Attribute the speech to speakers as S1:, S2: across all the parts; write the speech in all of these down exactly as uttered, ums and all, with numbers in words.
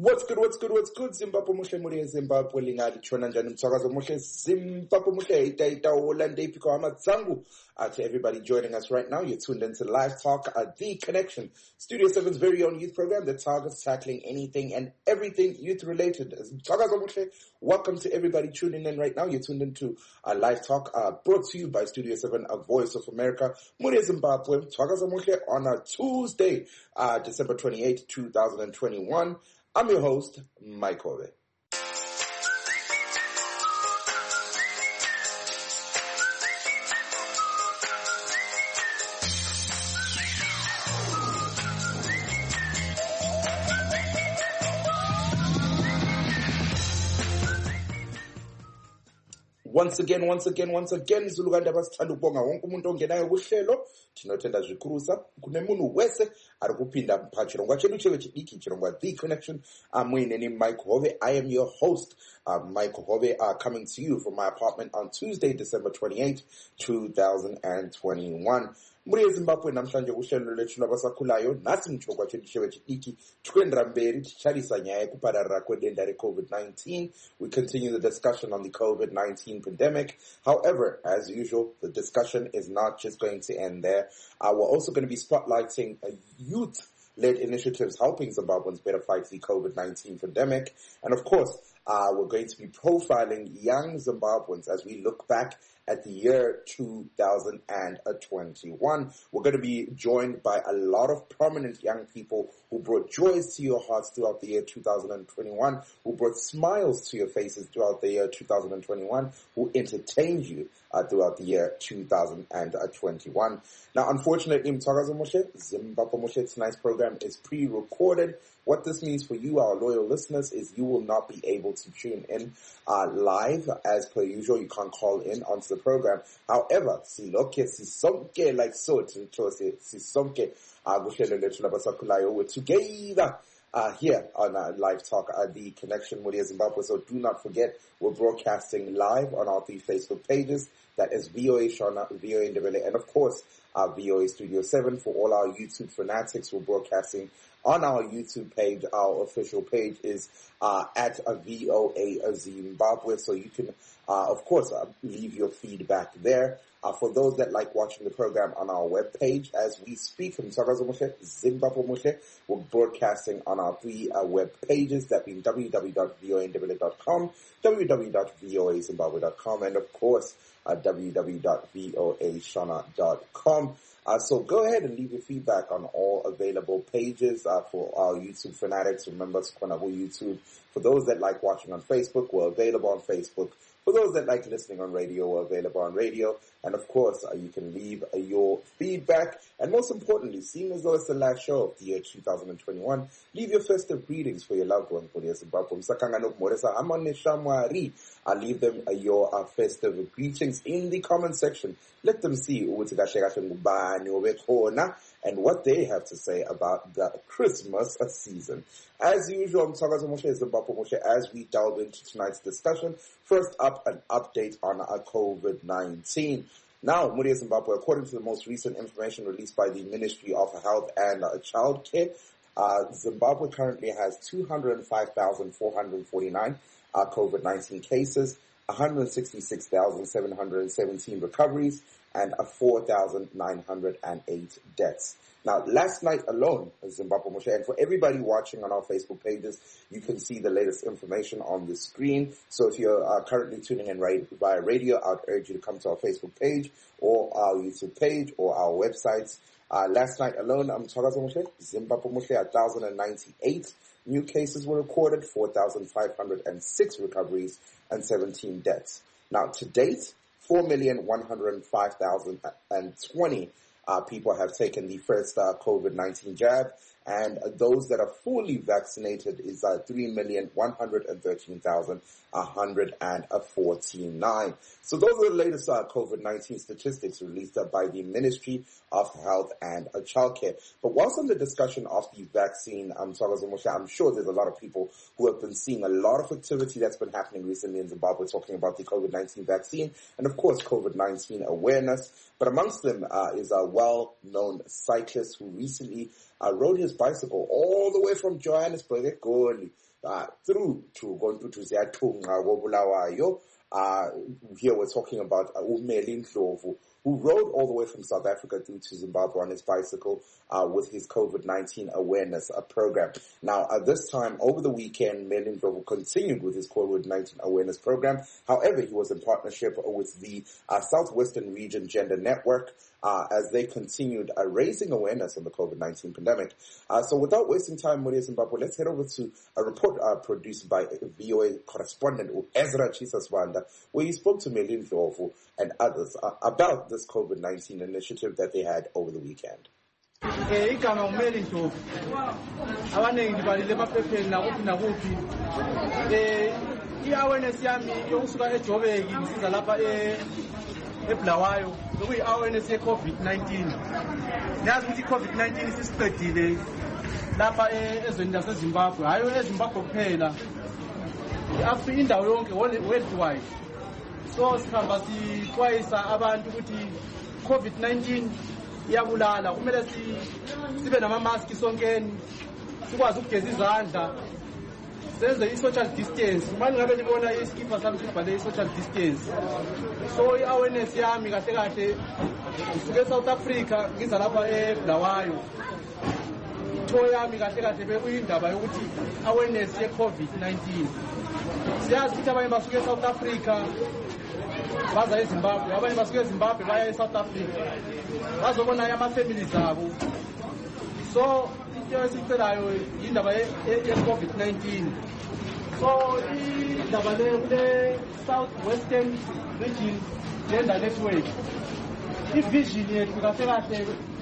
S1: What's good, what's good, what's good, Zimbabwe muhle muri Zimbabwe lingadi chona njani mtswakazo muhle Zimbabwe muhle ita ita olande ipiko amazangu. Uh, to everybody joining us right now, you're tuned into Live Talk, uh, The Connection, Studio seven's very own youth program that targets tackling anything and everything youth-related. Mtswakazo muhle, welcome to everybody tuning in right now. You're tuned into uh, Live Talk, uh, brought to you by Studio seven, a Voice of America, muri Zimbabwe, Mtswakazo muhle on a Tuesday, uh, December twenty-eighth, twenty twenty-one. I'm your host, Mike Hove. Once again, once again, once again, Zuluganda basithanda ukubonga wonke umuntu ongenayo kuhlelo. Tinothanda zvikhurusa kune munhu wese ari kupinda pachirongwa chedu chewe chidiki chirongwa The Connection. I'm name Mike Hove. I am your host, uh, Mike Hove, uh, coming to you from my apartment on Tuesday, December twenty-eighth, twenty twenty-one. Muri Zimbabwe namhlanje kuhlelo lethu labasakhulayo nasi mchokwa chedu chewe chidiki twendra mberi ticharisa nyaya yekupararira kwedenda re-COVID nineteen. We continue the discussion on the COVID nineteen pandemic. However, as usual, the discussion is not just going to end there. Uh, we're also going to be spotlighting a youth-led initiatives helping Zimbabweans better fight the COVID nineteen pandemic. And of course, uh, we're going to be profiling young Zimbabweans as we look back at the year two thousand twenty-one. We're going to be joined by a lot of prominent young people who brought joys to your hearts throughout the year two thousand twenty-one, who brought smiles to your faces throughout the year two thousand twenty-one, who entertained you uh, throughout the year two thousand twenty-one. Now, unfortunately, Mtswakazo muhle, Zimbabwe muhle, tonight's program is pre-recorded. What this means for you, our loyal listeners, is you will not be able to tune in uh, live as per usual. You can't call in onto the program. However, siloke sisonke like so, sisonke kuhlelo lethu labasakulayo, we're together uh, here on uh, Live Talk, uh, The Connection muri Zimbabwe. So do not forget, we're broadcasting live on our three Facebook pages. That is V O A Shona, V O A Ndebele, and of course, uh, V O A Studio seven. For all our YouTube fanatics, we're broadcasting on our YouTube page. Our official page is uh, at a V O A Zimbabwe, so you can, uh, of course, uh, leave your feedback there. Uh, for those that like watching the program on our webpage, as we speak, from Mtswakazo muhle, Zimbabwe muhle, we're broadcasting on our three uh, web pages, that being w w w dot v o a ndebele dot com, w w w dot v o a zimbabwe dot com, and of course, uh, w w w dot v o a shona dot com. Uh, so go ahead and leave your feedback on all available pages uh, for our YouTube fanatics. Remember, Skwanabo YouTube. For those that like watching on Facebook, we're available on Facebook. For those that like listening on radio, we're available on radio. And of course, uh, you can leave uh, your feedback. And most importantly, seeing as though it's the last show of the year two thousand twenty-one, leave your festive greetings for your loved ones. I'll leave them uh, your uh, festive greetings in the comment section. Let them see and what they have to say about the Christmas season. As usual, I'm Mtswakazo muhle, Zimbabwe muhle, as we delve into tonight's discussion. First up, an update on uh, COVID nineteen. Now, muri Zimbabwe, according to the most recent information released by the Ministry of Health and uh, Child Care, uh, Zimbabwe currently has two hundred five thousand four hundred forty-nine uh, COVID nineteen cases, one hundred sixty-six thousand seven hundred seventeen recoveries, and uh, four thousand nine hundred eight deaths. Now, last night alone, Zimbabwe muhle, and for everybody watching on our Facebook pages, you can see the latest information on the screen. So if you're uh, currently tuning in right via radio, I'd urge you to come to our Facebook page or our YouTube page or our websites. Uh, last night alone, I'm Mtswakazo muhle, Zimbabwe muhle, one thousand ninety-eight new cases were recorded, four thousand five hundred six recoveries, and seventeen deaths. Now, to date, four million one hundred five thousand twenty uh, people have taken the first uh, COVID nineteen jab, and uh, those that are fully vaccinated is uh, three million one hundred thirteen thousand one hundred forty-nine. So those are the latest uh, COVID nineteen statistics released uh, by the Ministry of Health and uh, Childcare. But whilst on the discussion of the vaccine, um, I'm sure there's a lot of people who have been seeing a lot of activity that's been happening recently in Zimbabwe talking about the COVID nineteen vaccine and, of course, COVID nineteen awareness. But amongst them uh, is a well-known cyclist who recently uh, rode his bicycle all the way from Johannesburg, Egoli, uh, through to Gontutu Ziyathunga Bulawayo. Uh, here we're talking about uh, Umeli Ndlovu, who rode all the way from South Africa through to Zimbabwe on his bicycle uh, with his COVID nineteen awareness uh, program. Now, at this time, over the weekend, Umeli Ndlovu continued with his COVID nineteen awareness program. However, he was in partnership with the uh, Southwestern Region Gender Network uh, as they continued uh, raising awareness on the COVID nineteen pandemic. Uh, so without wasting time with Zimbabwe, let's head over to a report uh, produced by V O A correspondent Ezra Chisaswanda, where he spoke to Umeli Ndlovu and others uh, about this COVID nineteen initiative that they had over the weekend.
S2: Eh igama Umeli Ndlovu abanengi libalile emaphepheni nakuphi nakuphi eh i-awareness yami yokusuka eJobeki ngisiza lapha e eBulawayo lokuyi awareness ye COVID nineteen nazi ukuthi COVID nineteen sisiqedile lapha ezweni laseZimbabwe hayo eZimbabwe kuphela iAfrika indawo yonke worldwide. So sikhamba sixwayisa abantu ukuthi COVID nineteen iyabulala, kumele sibe nama mask sonkeni, sikwazi ukugeza izandla, senze i-social distance. Manje ngabe libona iskipa sami sibhale i-social distance. So i-awareness yami kahle kahle ngisuke eSouth Africa ngiza lapha eBulawayo. Itho yami kahle kahle bekuyindaba yokuthi awareness ye-COVID nineteen. Siyazi ukuthi abanye basuke eSouth Africa baza eZimbabwe, abanye basuke eZimbabwe baya eSouth Africa bazobona ama-families abo. So into esicelayo yindaba ye-COVID nineteen. So indaba le Southwestern Region Gender Network, i-vision yethu kahle kahle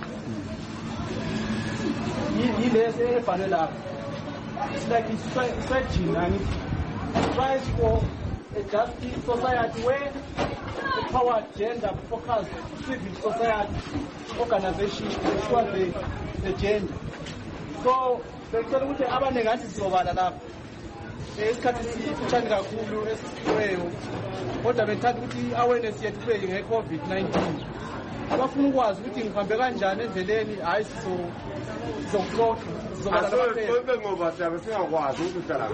S2: yilesi ebhalwe lapha. It's like it's searching and it tries for a justice society where empowered gender focused civil society organization ensure the, the gender. So becela ukuthi abaningi athi sizobala lapha esikhathi sifutshane kakhulu esisiweyo, kodwa bethanda ukuthi awareness yethu kube nge-COVID nineteen. Abafuna ukwazi ukuthi ngihambe kanjani endleleni, hayi sizo sizokuxoxa sizobala lapha ngoba siyabe singakwazi ukuhlala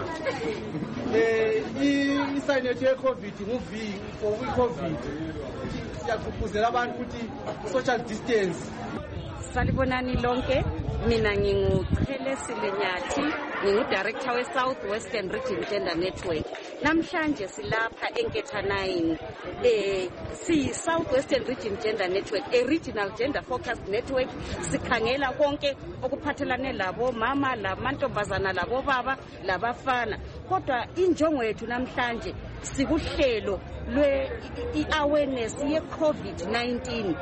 S2: eh i-sign yethu ye-COVID nguV kwi-COVID. Siyagqugquzela abantu ukuthi social distance.
S3: Salibonani lonke, mina nginguChelesile Nyathi, ngingu-director we-Southwestern Region Gender Network. Namhlanje silapha eNketha nine, eh si-Southwestern Region Gender Network, a regional gender focused network. Sikhangela konke okuphathelane labo mama, lamantombazana, labo baba, labafana. Kodwa injongo yethu namhlanje sikuhlelo lwe i-awareness ye-COVID nineteen.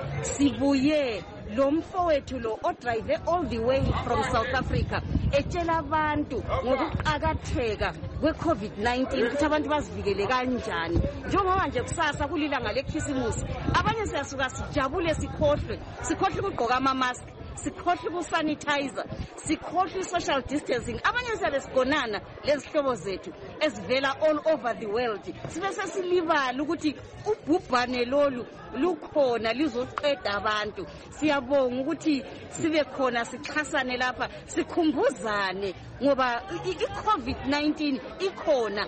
S3: Sibuye lo mfowethu lo odrive all the way from South Africa etshela abantu ngokuqakatheka kwe-COVID nineteen ukuthi abantu bazivikele kanjani. Njengoba nje kusasa kulilanga lekhisimusi, abanye siyasuka sijabule sikhohlwe sikhohlwe ukugqoka ama-mask, sikhohlwe ukusanitizer, sikhohlwe social distancing. Abanye siyabe sigonana lezihlobo zethu ezivela all over the world, sibe sesilibala ukuthi ubhubhane lolu lukhona lizoqeda abantu. Siyabonga ukuthi sibe khona sixhasane lapha, sikhumbuzane ngoba i-COVID nineteen ikhona.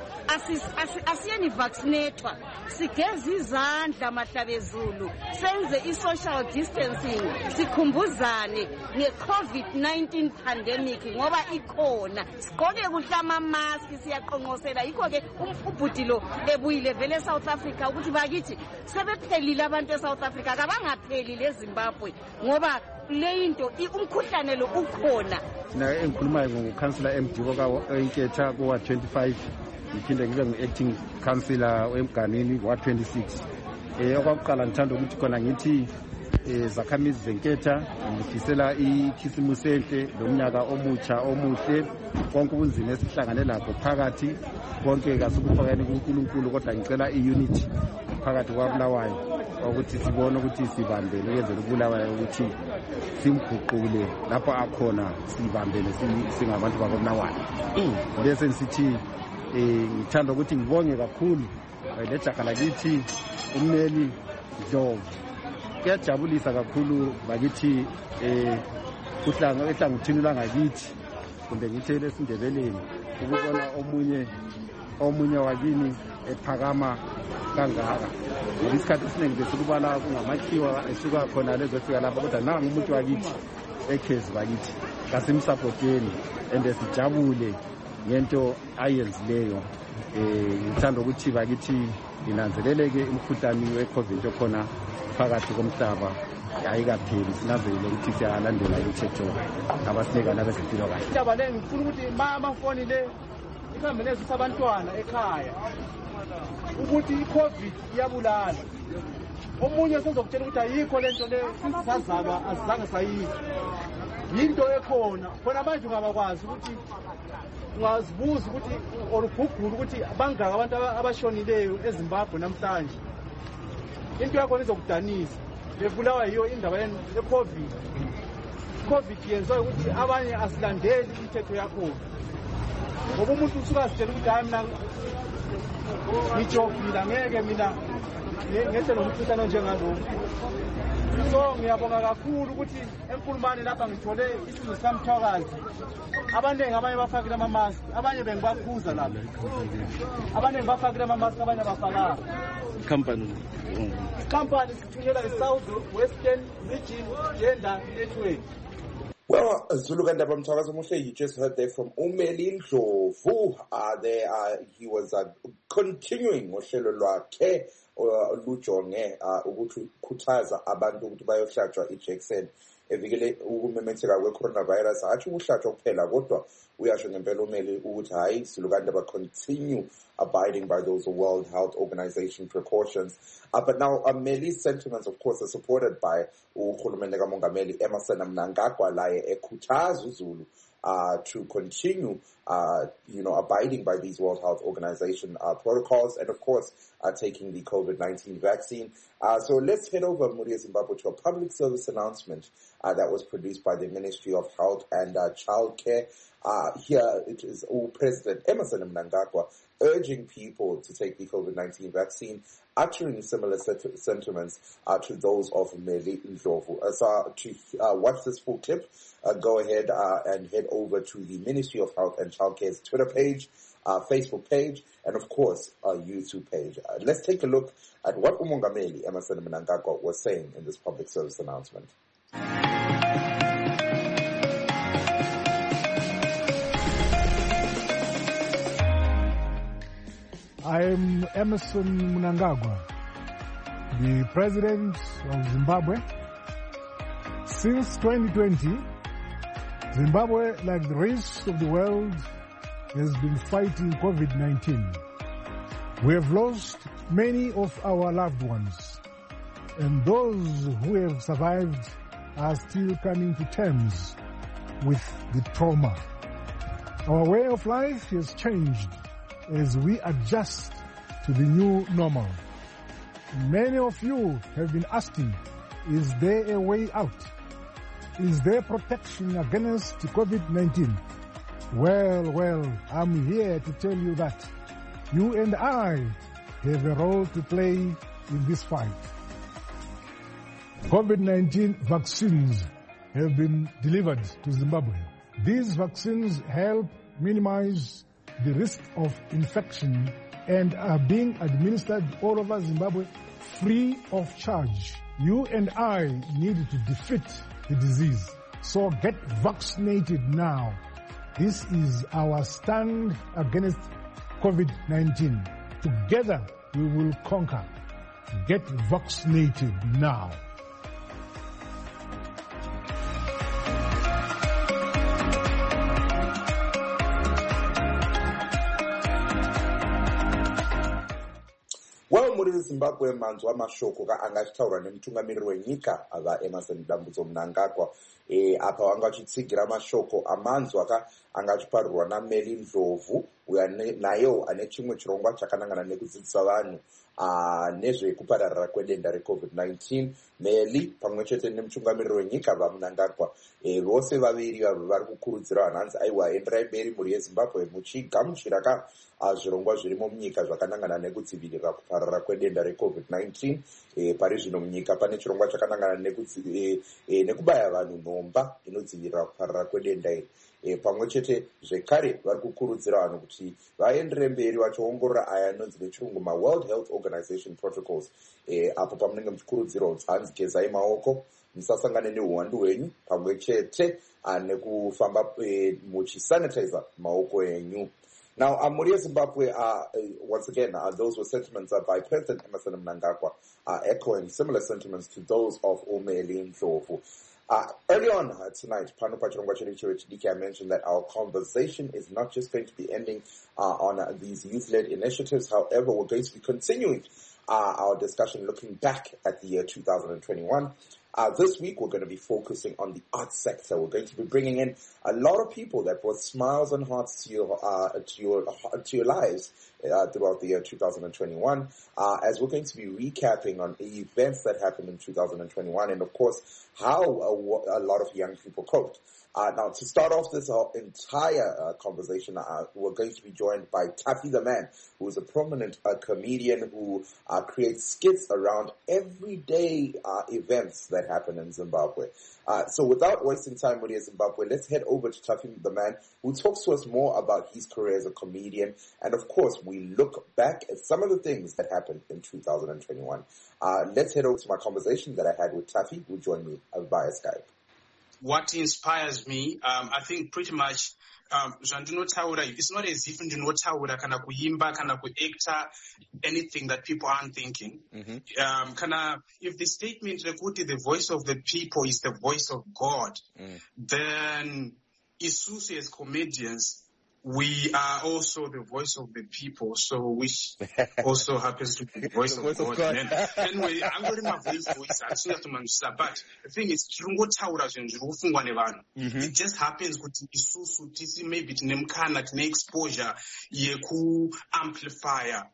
S3: Asiyeni vaccinatwa, sigeze izandla mahlabezulu, senze i-social distancing, sikhumbuzane nge-COVID nineteen pandemic ngoba ikhona. Sigqoke kuhle ama-mask, siyaqonqosela. Yikho-ke ubhuti lo ebuyile vele eSouth Africa ukuthi bakithi sebephelile abantu eSouth Africa, kabangaphelile eZimbabwe ngoba le into umkhuhlane lo ukhona.
S4: Na engikhuluma ngukhansela Mdiko kaEnketha kuwa twenty-five, ngiphinde ngibe ngu-acting councillor eMganini wa twenty-six. Eh okwakuqala ngithanda ukuthi khona ngithi eh zakhamizi zeNketha ngifisela ikhisimusi enhle lomnyaka omutsha omuhle, konke ubunzima esihlangane lapho phakathi konke kasukufakani kuNkulunkulu, kodwa ngicela i-unity phakathi kwaBulawayo ukuthi sibone ukuthi sibambele ukwenzela uBulawayo ukuthi simguqule lapho akhona, sibambele singabantu bakoBulawayo. Bese ngisithi eh ngithanda ukuthi ngibonge kakhulu lejaga lakithi Umeli Ndlovu. Kuyajabulisa kakhulu bakithi eh kuhlanga ehlangothini langakithi kumbe ngithi lesindebeleni ukubona omunye omunye wakini ephakama kangaka. Isikhathi esiningi besikubala kungamakhiwa esuka khona lezofika lapha kodwa nangu umuntu wakithi ekhezi bakithi kasimsapoteni ende sijabule ngento ayenzileyo. Eh ngithanda ukuthi bakithi inanzeleleke imkhuhlane we-COVID okhona phakathi komhlaba ayikapheli sinanzelele ukuthi siyalandela imithetho abasinika nabezempilo kahle.
S2: Indaba le ngifuna ukuthi amafoni le ihambe nezisa abantwana ekhaya ukuthi i-COVID iyabulala. Omunye sezokutshela ukuthi ayikho lento le sisazalwa azange sayikho. Yinto ekhona khona manje ungabakwazi ukuthi ungazibuza ukuthi orugugula ukuthi bangaka abantu abashonileyo eZimbabwe namhlanje. Into yakho izokudanisa bebulawa yiyo indaba ye-COVID. COVID yenziwa ukuthi abanye asilandeli imithetho yakhona. Ngoba umuntu usuka asitshela ukuthi hayi mina ngijovile angeke mina ngenze nomkhuhlane njengalowo. So ngiyabonga kakhulu ukuthi enkulumane lapha ngithole isizwe samthwakazi. Abaningi abanye bafakile ama-mask, abanye bengibakhuza lapha. Abaningi bafakile ama-mask, abanye abafakanga.
S5: Company
S2: Company sithunyelwa i-South Western Region Gender Network.
S1: Well, Zulu Kandaba Mthwakazi Muhle, you just heard there from Umeli Ndlovu. Uh, there, uh, he was uh, continuing uhlelo lwakhe lujonge ukukhuthaza abantu ukuthi bayohlatshwa ijekiseni evikele ukumemetheka kwe-coronavirus. Hatshi ukuhlatshwa kuphela kodwa uyasho ngempela umeli ukuthi hayi Zulu Kandaba continue abiding by those World Health Organization precautions. Uh, but now uh, Meli's sentiments, of course, are supported by uHulumende kaMongameli Emmerson Mnangagwa laye ekhuthaza uZulu uh, to continue, uh, you know, abiding by these World Health Organization uh, protocols and, of course, uh, taking the COVID nineteen vaccine. Uh, so let's head over, Muria Zimbabwe, to a public service announcement uh, that was produced by the Ministry of Health and uh, Child Care. Uh, here it is uh, President Emmerson Mnangagwa urging people to take the COVID nineteen vaccine, uttering similar set- sentiments uh, to those of Meli Ndlovu. Uh, so to uh, watch this full clip, uh, go ahead uh, and head over to the Ministry of Health and Child Care's Twitter page, uh, Facebook page, and of course, our YouTube page. Uh, let's take a look at what Umongameli Emmerson Mnangagwa was saying in this public service announcement.
S6: I am Emmerson Mnangagwa, the President of Zimbabwe. Since twenty twenty, Zimbabwe, like the rest of the world, has been fighting COVID nineteen. We have lost many of our loved ones, and those who have survived are still coming to terms with the trauma. Our way of life has changed as we adjust to the new normal. Many of you have been asking, is there a way out? Is there protection against COVID nineteen? Well, well, I'm here to tell you that you and I have a role to play in this fight. COVID nineteen vaccines have been delivered to Zimbabwe. These vaccines help minimize the risk of infection and are being administered all over Zimbabwe free of charge. You and I need to defeat the disease. So get vaccinated now. This is our stand against COVID nineteen. Together we will conquer. Get vaccinated now.
S1: Well, muri Zimbabwe manzwa amashoko ka angachitaura nemutungamiri wenyika ava Emmerson Mnangagwa eh apa wanga chitsigira mashoko amanzwa ka angachiparurwa naMeli Ndlovu uyo nayo ane chimwe chirongwa chakanangana nekudzidzisa vanhu uh, nezvekupararira kwedenda recovid nineteen. Meli pamwe chete nemutungamiriri wenyika vaMnangagwa e, vose vaviri vari kukurudzira vanhu hanzi aiwa enderai mberi mhuri yeZimbabwe muchigamuchira ka uh, zvirongwa zvirimo munyika zvakanangana nekudzivirira kupararira kwedenda recovid nineteen. E, pari zvino munyika pane chirongwa chakanangana e, e, nekubaya vanhu nhomba inodzivirira kupararira kwedenda iri. E, pamwe chete zvekare vari kukurudzira vanhu kuti vaendere mberi vachiongorora aya anonzi nechirungu maWorld Health Organization protocols. E, apo pamunenge muchikurudzirwa kuti hanzi gezai maoko, musasangane neuwandu hwenyu, pamwe chete nekufamba e, muchisanitizer maoko enyu. Now, uh, Muri Zimbabwe, uh, uh, once again, uh, those were sentiments uh, by President Emmerson Mnangagwa, uh, echoing similar sentiments to those of Umeli Ndlovu. Uh, early on uh, tonight, Pano Pachirongwa Chirichiwe Chidiki, I mentioned that our conversation is not just going to be ending uh, on uh, these youth-led initiatives. However, we're going to be continuing uh, our discussion looking back at the year two thousand twenty-one. Uh, this week, we're going to be focusing on the arts sector. We're going to be bringing in a lot of people that brought smiles and hearts to your, uh, to your, to your lives uh, throughout the year two thousand twenty-one, uh, as we're going to be recapping on events that happened in two thousand twenty-one and, of course, how a, a lot of young people coped. Uh, now, to start off this uh, entire uh, conversation, uh, we're going to be joined by Taffy the Man, who is a prominent uh, comedian who uh, creates skits around everyday uh, events that happen in Zimbabwe. Uh, so without wasting time with Zimbabwe, let's head over to Taffy the Man, who talks to us more about his career as a comedian. And, of course, we look back at some of the things that happened in two thousand twenty-one. Uh, let's head over to my conversation that I had with Taffy, who joined me uh, via Skype.
S5: What inspires me, um, I think pretty much, um, it's not as if ndinotaura kana kuimba kana kuacta anything that people aren't thinking. Mm-hmm. Um, kana, if the statement rekuti the voice of the people is the voice of God, mm. then isusu as comedians, we are also the voice of the people, so which also happens to be the voice, the voice of, of God. God. Anyway, I'm going to my voice, voice, I still have to manage that. But the thing is, mm-hmm. It just happens with isusu, maybe to name kana, to exposure, yeku amplifier,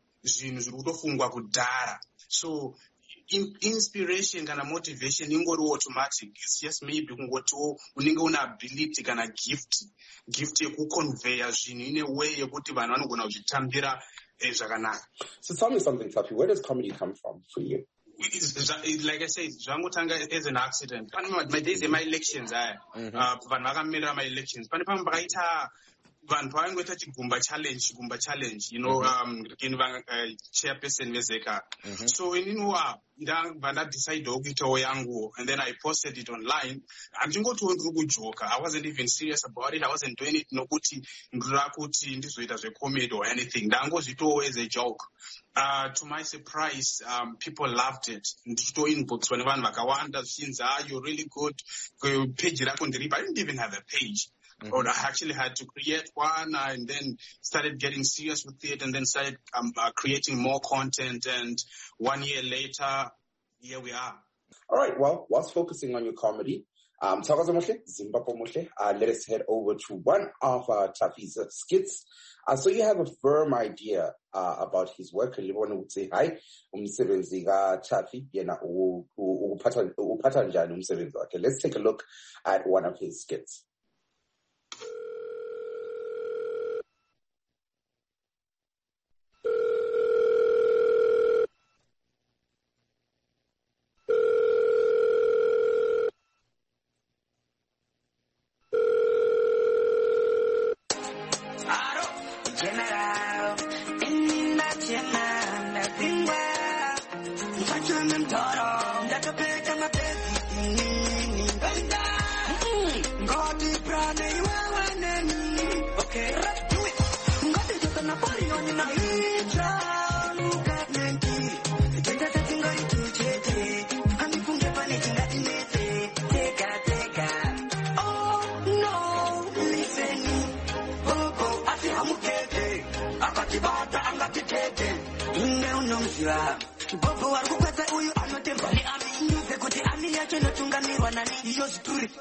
S5: so in, inspiration kana motivation ingori automatic. It's just maybe ungoto unenge una ability kana gift gift yekuconvey zvinhu in a way yekuti vanhu vanogona kuzvitambira zvakanaka.
S1: So tell me something, Taffy. Where does comedy come from for you?
S5: It's, like I said, zvangotanga as an accident. My days my elections aya vanhu vakamirira my elections pane pamwe pakaita vanhu pavaingoita chigumba challenge chigumba challenge you know um uh, chairperson vezeka. Mm-hmm. So ininiwa ndabva ndadecidewo kuitawo yangu, and then I posted it online. Handingotiwo ndiri kujoka. I wasn't even serious about it. I wasn't doing it nokuti ndira kuti ndizoita zvecomedy or anything. Ndangozvitowo as a joke. Uh, to my surprise, um, people loved it. Ndichito inbox when vanhu vakawanda zvichinzi ah you're really good. Page rako ndiripa. I didn't even have a page. Mm-hmm. Or I actually had to create one uh, and then started getting serious with it and then started um, uh, creating more content. And one year later, here we are.
S1: All right. Well, whilst focusing on your comedy, um, Zimbabwe, uh, let us head over to one of uh, Taffy's uh, skits. Uh, so you have a firm idea uh, about his work. Say hi, umsebenzi ka Taffy. Okay, let's take a look at one of his skits.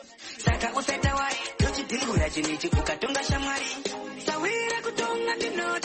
S7: Saka usaita wari, yochidhingura chinichi ukatonga shamwari. Sawira kutonga ndino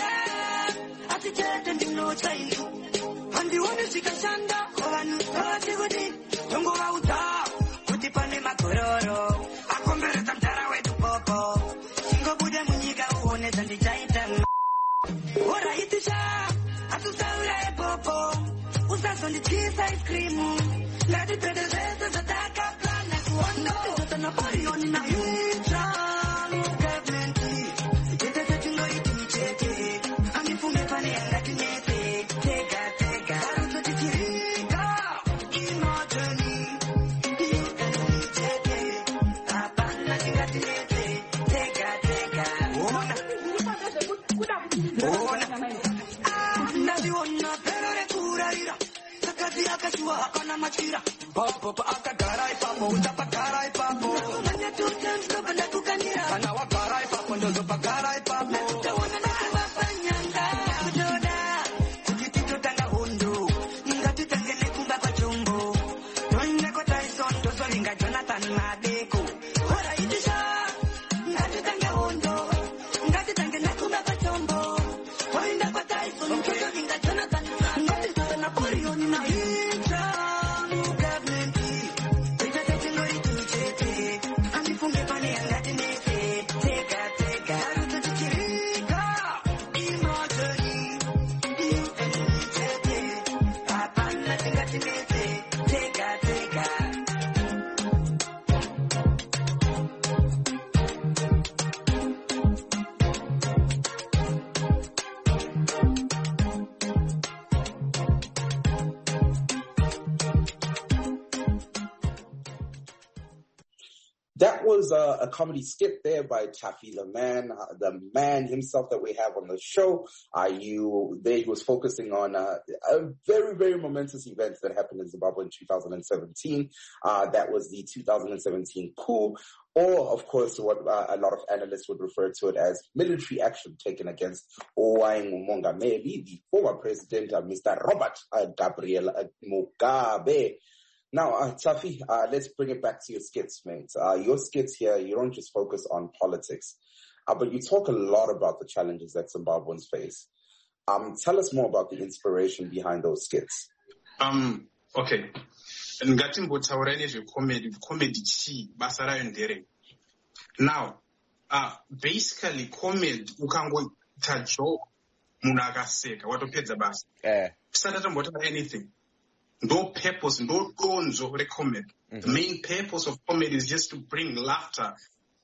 S1: That was uh, a comedy skit there by Taffy the man, uh, the man himself that we have on the show. Uh, you, there he was focusing on uh, a very, very momentous event that happened in Zimbabwe in two thousand seventeen. Uh, that was the two thousand seventeen coup, or of course what uh, a lot of analysts would refer to it as military action taken against Owain Mongameli, the former president, uh, Mister Robert uh, Gabriel uh, Mugabe. Now, uh, Taffy, uh, let's bring it back to your skits, mate. Uh, your skits here, you don't just focus on politics, uh, but you talk a lot about the challenges that Zimbabweans face. Um, tell us more about the inspiration behind those skits.
S5: Um, okay. Ngatimbotaura nezvecomedy, comedy chi basa rayo nderei. Now, uh, basically comedy ukangoita joke munhu akaseka watopedza basa. Eh. Tisati tambotaura anything. No purpose, no donzo recomedy. Mm-hmm. The main purpose of comedy is just to bring laughter.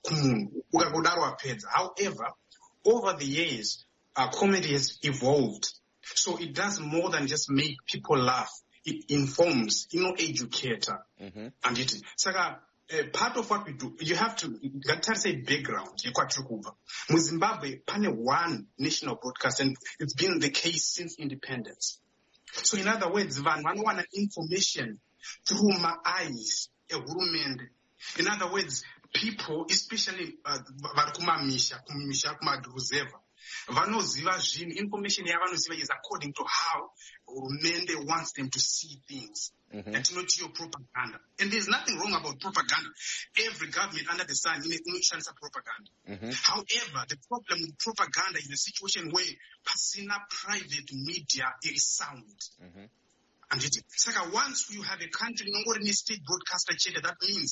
S5: However, over the years, uh, comedy has evolved. So it does more than just make people laugh. It informs, you know, educator. Mm-hmm. And it, so, uh, part of what we do, you have to, you got to say background. In Zimbabwe, pane one national broadcast, and it's been the case since independence. So in other words, vanhu vanowana information through my eyes, ehurumende. In other words, people, especially vari kumamisha, kumisha kumadhuzeva, vanoziva zvinhu, information yavanoziva is according to how hurumende wants them to see things. Mm-hmm. And not your propaganda. And there's nothing wrong about propaganda. Every government under the sun initiates propaganda. Mm-hmm. However, the problem with propaganda is a situation where pasina private media is sound. Mm-hmm. And it, it's like once you have a country, no more state broadcaster checker, that means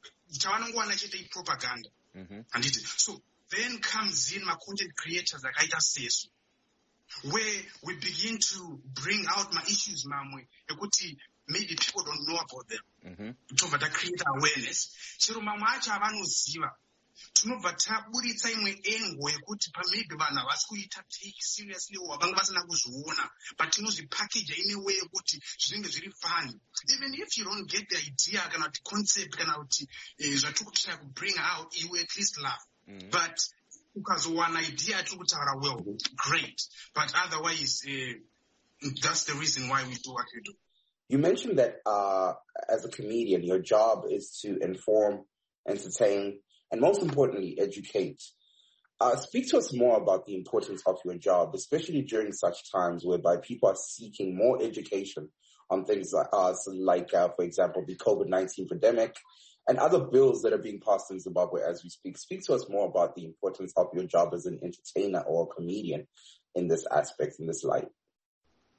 S5: propaganda. Mm-hmm. And it, so then comes in my content creators like I just say, where we begin to bring out my issues, mamwe. Maybe people don't know about them. Mm-hmm. Tobva create awareness. Chero mamwe acho avanoziva. Tinobva taburitsa imwe engo yekuti maybe vanhu havasi kuita take seriously or vanga vasina kuzviona. But tinozvipackage in a way yekuti zvinenge zviri funny. Even if you don't get the idea kana kuti concept kana kuti zvatiri kutry to bring out, you will at least laugh. Mm-hmm. But ukazowana idea tiri kutaura well, great. But otherwise, uh, that's the reason why we do what we do.
S1: You mentioned that uh, as a comedian, your job is to inform, entertain, and most importantly, educate. Uh, speak to us more about the importance of your job, especially during such times whereby people are seeking more education on things like, uh, like uh, for example, the COVID nineteen pandemic and other bills that are being passed in Zimbabwe as we speak. Speak to us more about the importance of your job as an entertainer or a comedian in this aspect, in this light.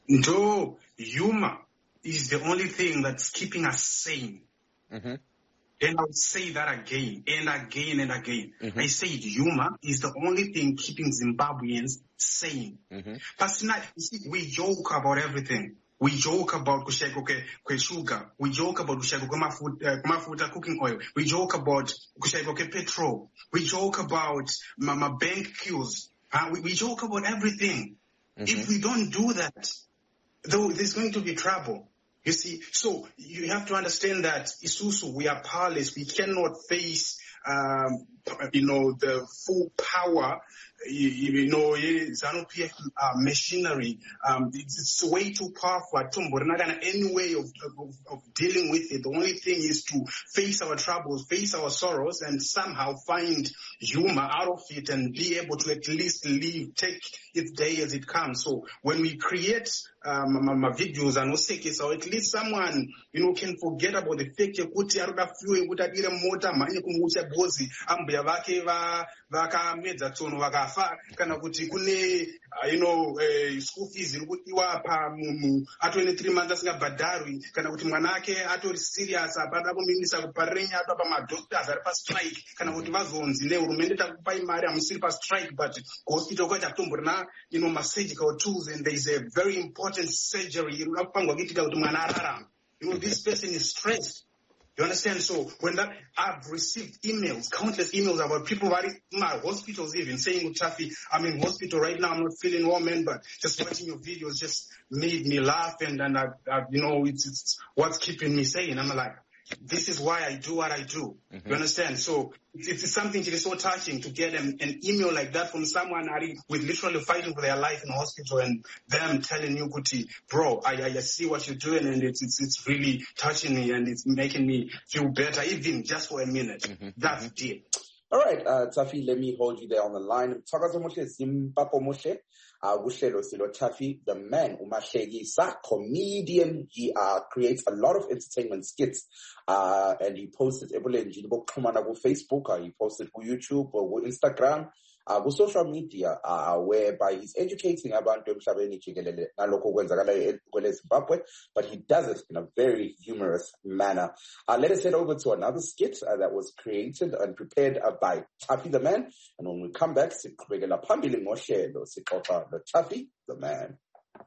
S5: No, humor is the only thing that's keeping us sane.
S1: Mm-hmm.
S5: And I'll say that again and again and again.
S1: Mm-hmm.
S5: I said humor is the only thing keeping Zimbabweans sane.
S1: Mm-hmm.
S5: Personally, you see, we joke about everything. We joke about kusheko ke sugar. We joke about kusheko ke mafuta, mafuta cooking oil. We joke about kusheko ke petrol. We joke about mama bank queues. Uh, we, we joke about everything. Mm-hmm. If we don't do that, though, there's going to be trouble. You see, so you have to understand that Isusu, we are powerless. We cannot face, um, you know, the full power, you, you know, ZANU-P F uh, machinery. Um, it's, it's way too powerful. We're not going to any way of, of, of dealing with it. The only thing is to face our troubles, face our sorrows, and somehow find humor out of it and be able to at least live, take its day as it comes. So when we create um, my videos and oseke, so at least someone, you know, can forget about the fake kuti aruda flu kuti adire mota manye kumucha bozi ambuya vake va vakamedza tsono vakafa kana kuti kune uh, you know uh, school fees iri kudiwa pa munhu atone three months asingabhadharwi kana kuti mwana ake atori serious apada kuminisa kuparenya atwa pa madoctors ari pa strike kana kuti vazonzi ne hurumende takupai mari amusiri pa strike but hospital kwacha kutomborina you know surgical tools and there is a very important surgery unapangwa kuitika kuti mwana ararama. You know, this person is stressed. You understand? So when that, I've received emails, countless emails about people in my hospitals even saying, Tafi, I'm in hospital right now, I'm not feeling well, man, but just watching your videos just made me laugh and, and I, I, you know, it's, it's what's keeping me sane. I'm like, this is why I do what I do. Mm-hmm. You understand? So it's, it's something that is so touching to get an, an email like that from someone with literally fighting for their life in the hospital and them telling you, Kuti, bro, I, I see what you're doing and it's, it's, it's really touching me and it's making me feel better, even just for a minute. Mm-hmm. That's deep.
S1: All right, uh, Tafi, let me hold you there on the line. Tsakazo Moshe, Zimbabwe Moshe, uh, Gushelo Silo Tafi, the man, Umashegisa, comedian. He uh, creates a lot of entertainment skits, uh, and he posted Ebole and Jinibo Kumana on Facebook, uh, he posted on YouTube or Instagram, uh, with social media, uh, whereby he's educating abantu emhlabeni jikelele nalokho kwenzakala kwele Zimbabwe, but he does it in a very humorous manner. Uh, let us head over to another skit uh, that was created and prepared uh, by Tafi the Man, and when we come back, siqhubekela phambili ngohlelo sixoxa the Tafi the Man.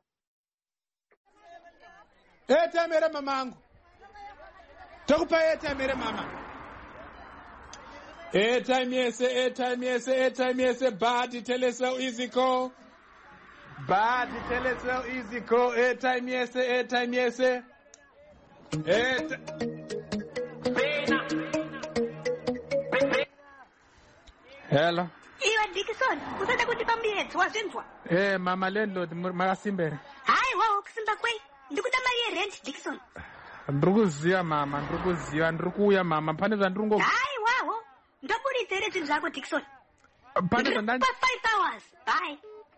S7: Eta mere mamangu. Takupa eta mere mama. Airtime yes, airtime yes, airtime yes, bad tell us how easy go. Bad tell us how easy go. Airtime yes, airtime yes. Hello.
S8: Iwa Dickinson, usada kutipa mbietsu wazvinzwa.
S7: Eh, mama landlord makasimbere.
S8: Hai, wawo kusimba kwei. Ndikuta mari yerent Dickinson.
S7: Ndikuziya mama, ndikuziya, ndikuuya mama, pane zvandingo.
S8: Hai, wawo. Ndaburitse zvinhu zvako Dickinson.
S7: Pane zvandani.
S8: For five hours. Bye.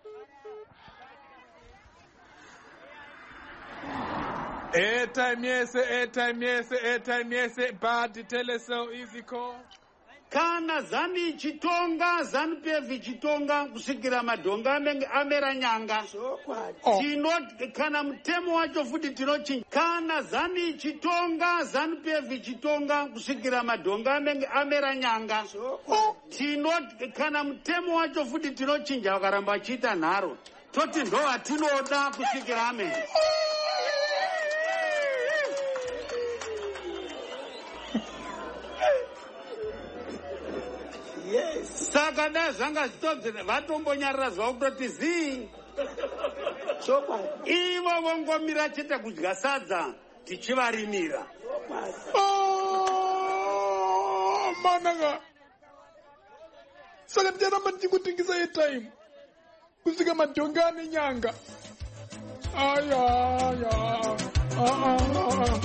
S7: Airtime yes, airtime yes, airtime yes, but tell us so easy call.
S9: Kana zani chitonga, ZANU-P F chitonga, kusikira madonga amera nyanga. Tino, kana mtemo wacho futi tino chinja. Kana zani chitonga, ZANU-P F chitonga, kusikira madonga amera nyanga. Tino, kana mtemo wacho futi tino chinja, wakaramba chita naro. Toti ndo atinoda kusikira ame. Yes. Saka da zanga stopze vatombonyarira zvawo kutoti zii. Ivo vongomira chete kudya sadza tichivarimira.
S7: Oh, mananga. Saka ndiyana mandikutingisa airtime. Kusika madonga nenyanga. Aya, aya. Ah, ah, ah.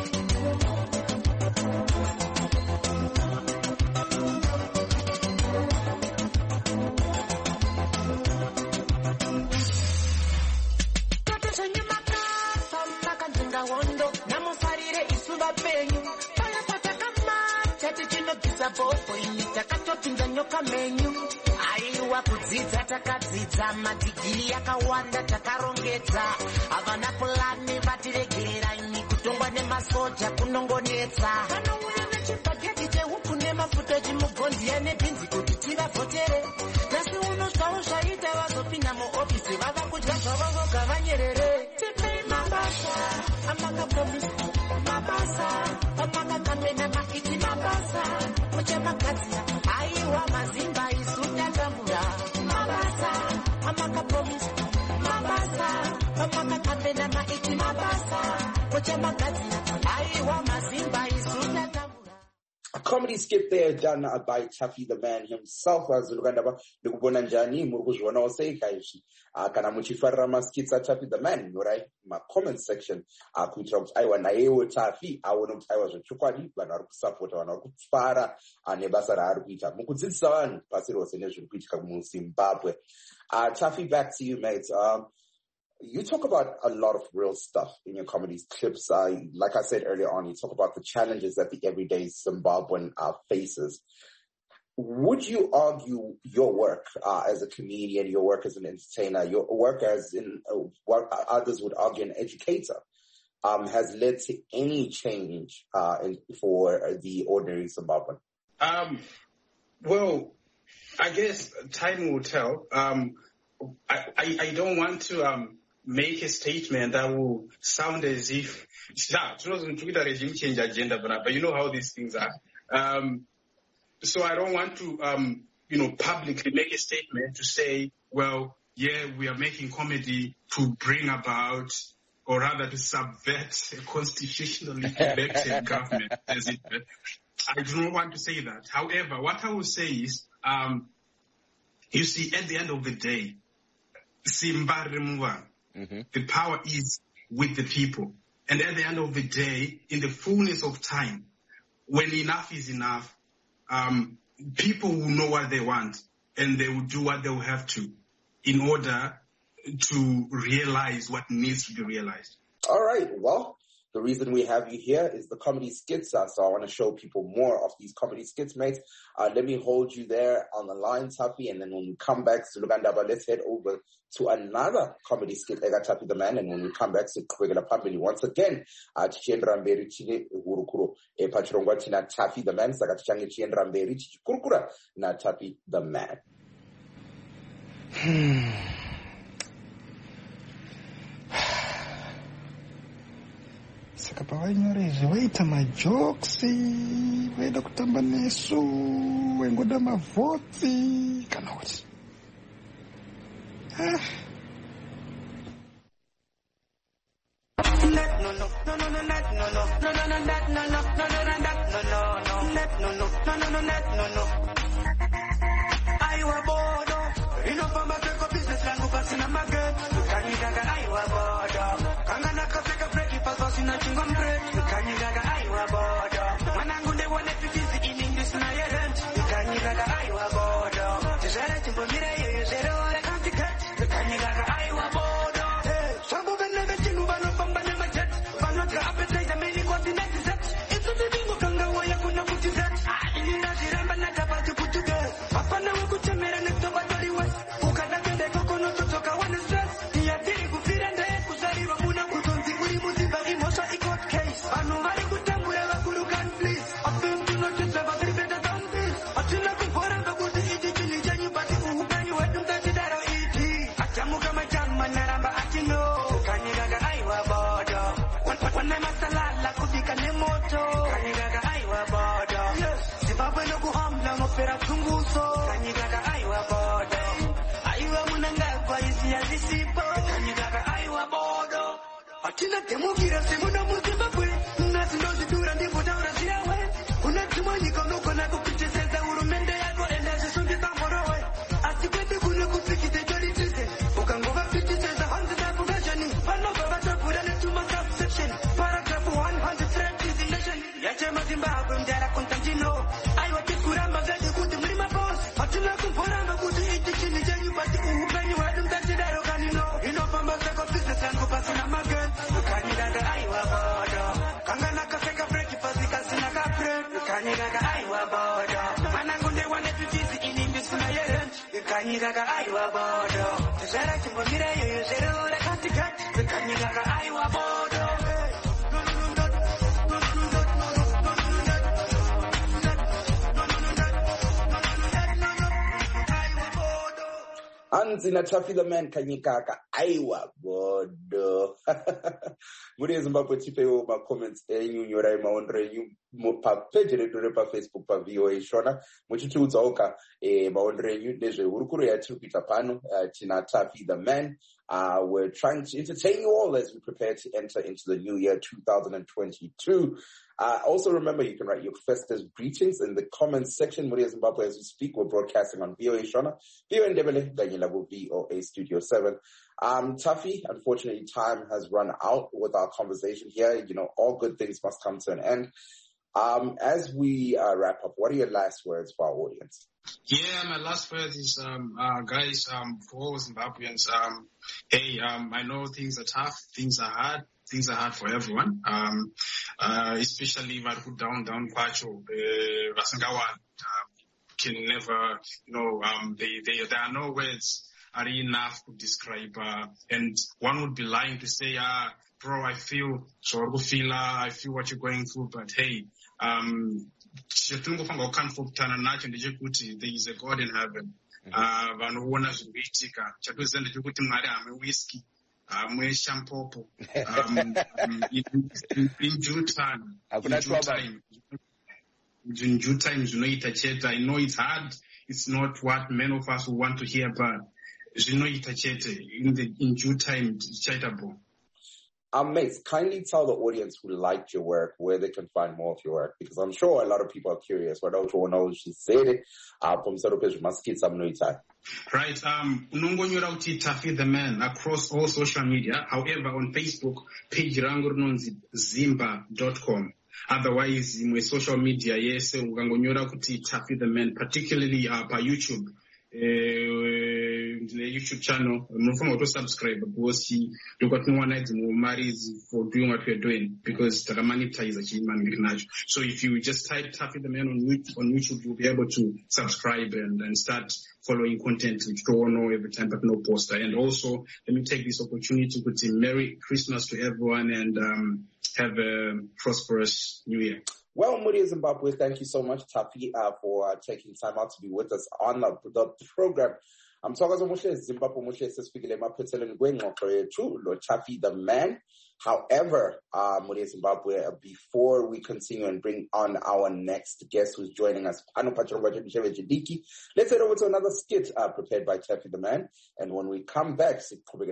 S10: aiwa kudzidza takadzidza madhigiri yakawanda takarongedza havana pulani vatiregerera ini kutongwa nemasoja kunongonetsa vanouya nechibhageti chehuku nemafuta chimugonziya nebhinzi kuti tivavhotere asi unozvawo zvaita vazopinda muofisi vava kudya zvavo voga vanyerere tipei mabasa amakapromisa mabasa amakakambena maiti mabasa muchamakadzia aiwa mazimba isu tatambura mabasa amakapromisa mabasa amakakambena maiti mabasa muchamakadzia aiwa mazimba isu tatambura.
S1: A comedy skit there done uh, by Chaffy the man himself. As Lugandaba, Lukubona Njani, Murguzwana Osei Kaishi, Kanamuchifarra Maskits at Chaffy the man, right? My comment section, I could talk I want Ayo Chaffy, I want I was a Chupani, but I support on a Fara and Nebasara Arbita. Mukutsan, Pasiro Senation, Pitkamu, Zimbabwe. Uh, Chaffy, back to you, mate. Um, You talk about a lot of real stuff in your comedy clips. Uh, like I said earlier on, you talk about the challenges that the everyday Zimbabwean uh, faces. Would you argue your work uh, as a comedian, your work as an entertainer, your work as in uh, what others would argue an educator, um, has led to any change uh, in, for the ordinary Zimbabwean?
S5: Um, well, I guess time will tell. Um, I, I, I don't want to um, make a statement that will sound as if, yeah, it wasn't a regime change agenda, but you know how these things are. Um, so I don't want to, um, you know, publicly make a statement to say, well, yeah, we are making comedy to bring about, or rather to subvert a constitutionally elected government. As it, I do not want to say that. However, what I will say is, um, you see, at the end of the day, Simba Remuva, mm-hmm. the power is with the people. And at the end of the day, in the fullness of time, when enough is enough, um, people will know what they want and they will do what they will have to in order to realize what needs to be realized.
S1: All right. Well, the reason we have you here is the comedy skits. Uh, so I want to show people more of these comedy skits, mates. Uh, let me hold you there on the line, Taffy, and then when we come back to Lugandaba, let's head over to another comedy skit, Ega Taffy the man, and when we come back to Kwegela Pambili once again, uh, Chiendramberi Chine Urukuro, E Pachirongwa Tina Taffy the man, Sakachangi Chiendramberi Chikurukura, Na Taffy the man.
S11: Hmm. Saka pavainyore vaita majoksi vaida kutamba nesu vaingoda mavhotsi kana kuti aiwa bodo inofamba peko business langu pasina mageti ukanyikaga aiwa bodo kangana kaseka breki pasina chingwa mbreki ukanyikaga aiwa bodo mwanangu ndewone fifizi iningi sina yerent ukanyikaga aiwa bodo tizere chimbomire yeyo zero ore kantiketi ukanyikaga aiwa bodo sambo bene betinu vanofamba nemajet vanotra appetite ameni continent set itu bibingo kanga waya kuna kuti set inina ziramba natapati kutuge apana wekutemera nekutoba tori west ukadakende kokono totoka wane stress iyatiri kufira ndeye kuzariwa muna kutonzi uri muziva imosha ikot case vanhu vari kutambura vakulukan please afem tunotitseva tiri better than this atina kubhora ngekuti ichi chinhu chenyu bati uhupenyu hwedu mtatidaro iti achamuka majamu manaramba atino kanyikaga aiwa bodo wane masalala kubika nemoto kanyikaga aiwa bodo zimbabwe nokuhamla ngopera tunguso kanyikaga aiwa bodo aiwa munangagwa isi yazisipo kanyikaga aiwa bodo atina demokirasi muno muzimbabwe nazinozidura ndipo taura zirawe kuna dzimwe nyika unogona kupitizedza hurumende yako ende azvisungisa mborowe asi kwete kune kupikite toritize ukangova pitizedza hanzi application vanobva vatobvura netuma subsection paragraph one hundred threat is the nation yachema zimbabwe mdara konstantino aiwa tikuramba zati kuti muri mabos hatina kumboramba kuti ichi chinhu chenyu bati uhupenyu hwedu mtatidaro kanino inofamba seko business yangu pasina mageti ukanyikaga aiwa bodo kangana kaseka breki pasikasina kabrek ukanyikaga aiwa bodo mwanangu ndewane tutizi iningi sina yerent Kanyika ka aiwa bodo. Zara chimbongira yo zero la katika. Kanyika ka aiwa bodo.
S1: Anzi na Taffy the Man kanyikaka aiwa bodo. Muri Zimbabwe tipewo ma comments enyu nyora maondre enyu pa page redu pa Facebook pa V O A Shona muchitiudzaoka eh maondre enyu nezve hurukuro yatiri kuita pano tina Taffy the Man. Uh, we're trying to entertain you all as we prepare to enter into the new year two thousand twenty-two. Uh, also remember, you can write your festive greetings in the comments section. Muri Zimbabwe, as we speak, we're broadcasting on V O A Shona, V O A Ndebele, Danielabu, V O A Studio seven. Um, Taffy, unfortunately, time has run out with our conversation here. You know, all good things must come to an end. Um, as we uh, wrap up, what are your last words for our audience?
S5: Yeah, my last word is, um, uh, guys, um, for all Zimbabweans, um, hey, um, I know things are tough, things are hard, things are hard for everyone, um, uh, especially if I put down, down Kwacho, uh, Rasangawan, uh, can never, you know, um, they, they, there are no words are enough to describe, uh, and one would be lying to say, ah, uh, bro, I feel, so I feel what you're going through, but hey, um, there is a God in heaven. Vanoona zvinoitika. Chatoziva ndechekuti Mwari amewhisky, amweshampopo. In due time, in due time, in due time, zvinoita chete. I know it's hard. It's not what many of us want to hear, but zvinoita chete. In the in due time, chaitable.
S1: Um, mates, kindly tell the audience who liked your work where they can find more of your work, because I'm sure a lot of people are curious. What else you know? She said it. Uh, from Saropej Maskit Samnoita.
S5: Right. Um, unongonyora uti Taffy the Man across all social media. However, on Facebook, page rangu rinonzi zimba dot com. Otherwise, my social media, yes, unongonyora uti Taffy the Man, particularly uh, by YouTube. Uh, the YouTube channel, I'm to subscribe because you got no one for doing what we're doing, because the monetize is a So if you just type Taffy the Man on YouTube, on YouTube, you'll be able to subscribe and, and start following content which you don't know every time, but no poster. And also, let me take this opportunity to put in Merry Christmas to everyone and um, have a prosperous New Year.
S1: Well, Muri Zimbabwe, thank you so much, Taffy, uh, for uh, taking time out to be with us on the, the program. I'm talking about Zimbabwe, Mushe, speaking my Petelin going on for true, Lord Taffy the Man. However, uh, Muri Zimbabwe, uh, before we continue and bring on our next guest who's joining us, let's head over to another skit uh, prepared by Taffy the Man. And when we come back, speaking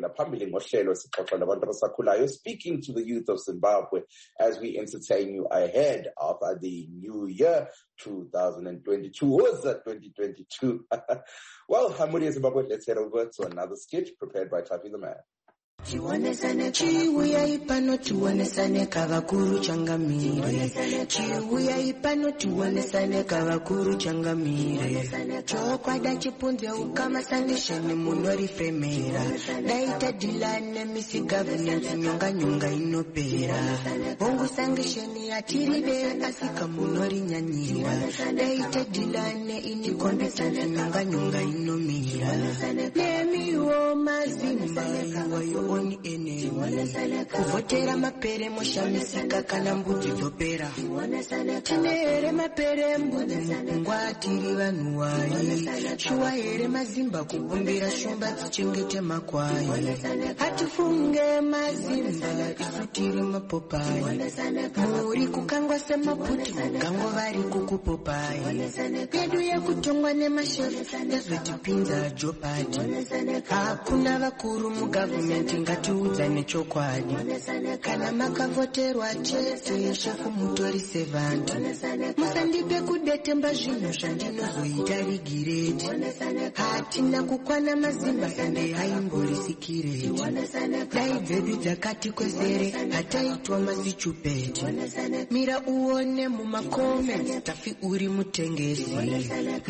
S1: to the youth of Zimbabwe as we entertain you ahead of uh, the new year, two thousand twenty-two. What's that, twenty twenty-two? Well, Muri Zimbabwe, let's head over to another skit prepared by Taffy the Man.
S12: Chiwonesane chiuya ipano tiwonesane kavakuru changamire chiuya ipano tiwonesane kavakuru changamire chokwada chipunze ukama sandisheni munorifemera daita dilane misi governance nyonga nyonga inopera bongo sangisheni atiribe asika munori nyanyira daita dilane ini competence nyonga nyonga inomira nemiwo mazimba iwayo oni enemy kuvotera mapere moshamisika kana mbudzi dzopera tinere mapere mbudzi ngwatiri vanhu wai shuwa here mazimba kukumbira shumba dzichengete makwai hatifunge mazimba isu tiri mapopai muri kukangwa semaputi mugango vari kukupopai pedu yekutongwa nemashefu yazotipinza jopati hakuna vakuru mugavhumenti ngatiudzane chokwadi kana makavoterwa chete shefu mutori sevantu musandipe kudetemba zvinhu zvandinozoita rigireti hatina kukwana mazimba ende haimbori sikireti dai dzedu dzakati kwesere hataitwa masichupeti mira uone mumakomenti Taffy uri mutengesi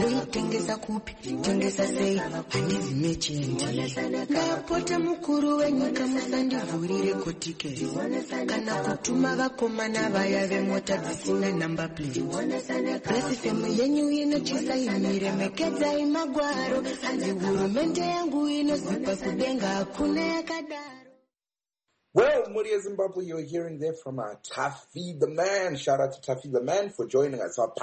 S12: loitengesa kupi tengesa sei handizi mechendi ngapota mukuru we nyika musandivhurire kotiketi kana kutuma vakomana vaya vemota dzisina number plate resi femu yenyu inochisaimire mekedzai magwaro hanzi hurumende yangu inozipa kudenga hakuna yakadaro.
S1: Well, Muria Zimbabwe, you're hearing there from uh, Taffy the Man. Shout out to Taffy the Man for joining us. Uh,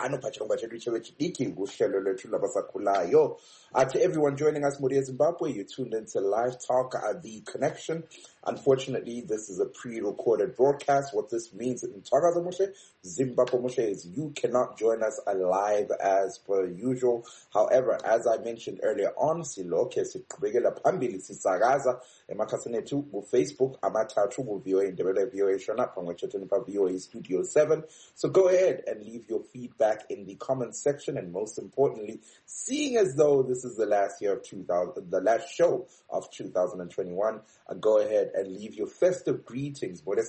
S1: to everyone joining us, Muria Zimbabwe, you're tuned into Live Talk at The Connection. Unfortunately, this is a pre-recorded broadcast. What this means in Zimbabwe is you cannot join us live as per usual. However, as I mentioned earlier on, Siloke Sikbegela Pambili Sisagaza, Emakasinetu, Facebook, Amatatu, V O A, and V O A Shona, Pangwachetanipa V O A Studio seven. So go ahead and leave your feedback in the comments section, and most importantly, seeing as though this is the last year of two thousand, the last show of two thousand twenty-one, uh, go ahead and leave your festive greetings in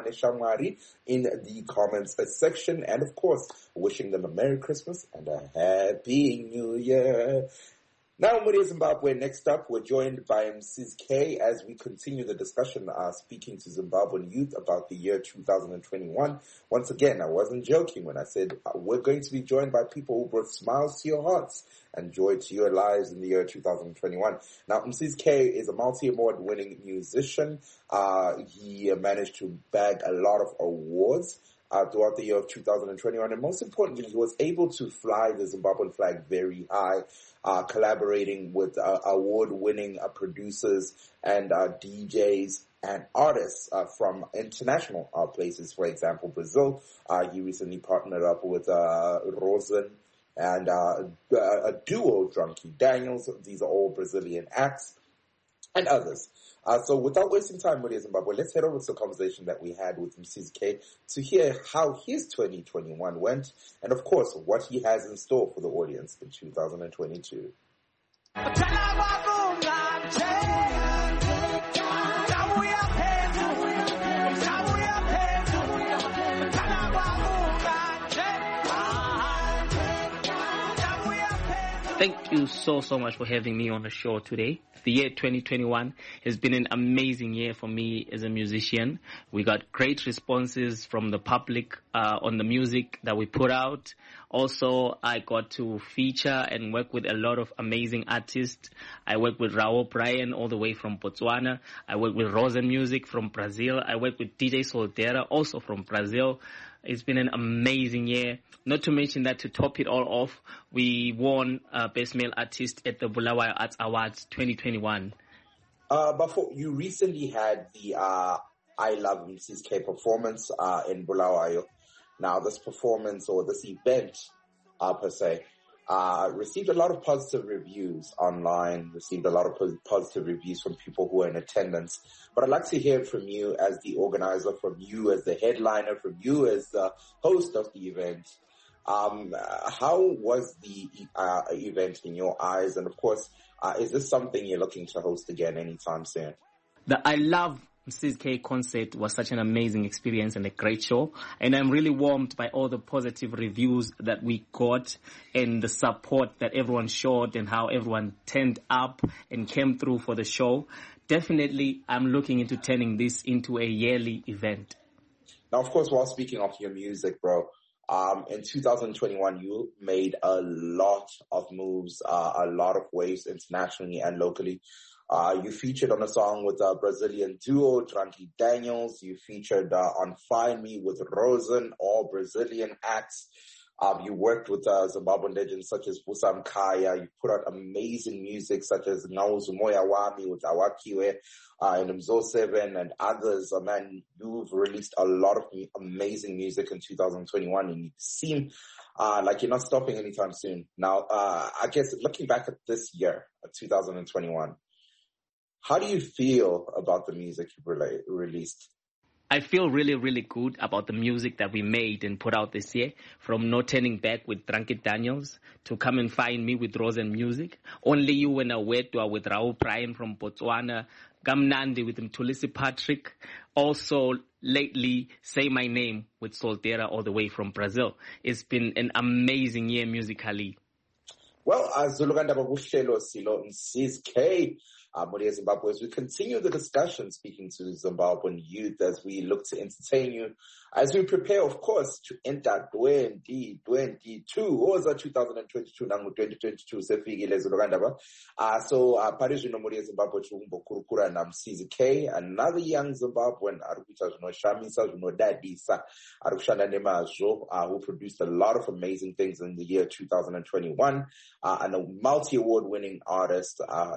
S1: the comments section, and of course, wishing them a Merry Christmas and a Happy New Year. Now, Muria Zimbabwe, next up, we're joined by Missus K as we continue the discussion, uh, speaking to Zimbabwean youth about the year two thousand twenty-one. Once again, I wasn't joking when I said uh, we're going to be joined by people who brought smiles to your hearts and joy to your lives in the year two thousand twenty-one. Now, Missus K is a multi-award winning musician. Uh, he uh, managed to bag a lot of awards Uh, throughout the year of two thousand twenty-one. And most importantly, he was able to fly the Zimbabwean flag very high, uh, collaborating with uh, award-winning uh, producers and uh, D Js and artists uh, from international uh, places. For example, Brazil. Uh, he recently partnered up with uh, Rosen and uh, a duo, Drunky Daniels. These are all Brazilian acts and others. Uh, so without wasting time with Zimbabwe, let's head over to the conversation that we had with Missus K to hear how his twenty twenty-one went and, of course, what he has in store for the audience in two thousand twenty-two.
S13: Thank you so, so much for having me on the show today. The year twenty twenty-one has been an amazing year for me as a musician. We got great responses from the public uh, on the music that we put out. Also, I got to feature and work with a lot of amazing artists. I worked with Raul Bryan all the way from Botswana. I worked with Rosen Music from Brazil. I worked with D J Soltera, also from Brazil. It's been an amazing year. Not to mention that to top it all off, we won uh, Best Male Artist at the Bulawayo Arts Awards twenty twenty-one.
S1: Uh, before, you recently had the uh, I Love Missus K performance uh, in Bulawayo. Now, this performance or this event, uh, per se, uh, received a lot of positive reviews online, received a lot of po- positive reviews from people who were in attendance. But I'd like to hear from you as the organizer, from you as the headliner, from you as the host of the event. Um, uh, how was the uh, event in your eyes? And of course, uh, is this something you're looking to host again anytime soon?
S13: The I Love Missus K concert was such an amazing experience and a great show. And I'm really warmed by all the positive reviews that we got and the support that everyone showed and how everyone turned up and came through for the show. Definitely, I'm looking into turning this into a yearly event.
S1: Now, of course, while speaking of your music, bro, um, in two thousand twenty-one, you made a lot of moves, uh, a lot of waves internationally and locally. Uh, you featured on a song with a Brazilian duo, Drunky Daniels. You featured uh, on Find Me with Rosen, all Brazilian acts. Um, you worked with uh, Zimbabwean legends such as Busam Kaya. You put out amazing music such as Nauzu Moya Wami with Awakiwe uh, and Mzo seven and others. Uh, man, you've released a lot of amazing music in two thousand twenty-one, and you seem uh, like you're not stopping anytime soon. Now, uh, I guess looking back at this year, two thousand twenty-one, how do you feel about the music you've re- released?
S13: I feel really, really good about the music that we made and put out this year, from No Turning Back with Drunky Daniels to Come and Find Me with Rosen Music, Only You and Awetwa with Raul Bryan from Botswana, Gamnandi with Mtulisi Patrick, also lately Say My Name with Soltera all the way from Brazil. It's been an amazing year musically.
S1: Well, as Zuluganda Babushelo Silo Msiz K, uh, Moria Zimbabwe, as we continue the discussion speaking to Zimbabwean youth as we look to entertain you, as we prepare, of course, to enter twenty twenty-two, or was that two thousand twenty-two, now twenty twenty-two, Sefigile Zuluganda. Uh, so, uh, Paris, no Moria Zimbabwe, Chumbo Kurukura, and Msiz K, another young Zimbabwean, Arukuta, no Shamisa, no Dadisa, Arushana Nemajo, uh, who produced a lot of amazing things in the year two thousand twenty-one. Uh, and a multi-award winning artist, uh,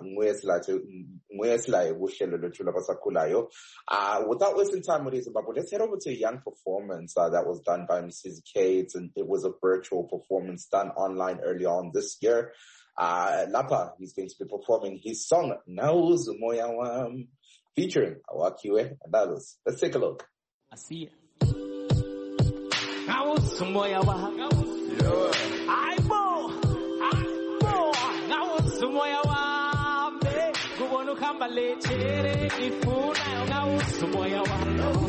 S1: uh, without wasting time with Zimbabwe, let's head over to a young performance uh, that was done by Msiz K. It's an, it was a virtual performance done online early on this year. Uh, Lapa, he's going to be performing his song, Nauzu Moya Wam, featuring Awakiwe and others. Let's take a look.
S13: I see it. Nauzu Moya Wam. I Sumoya wame, kubono kamba lechere, ifuna nga sumoya wame.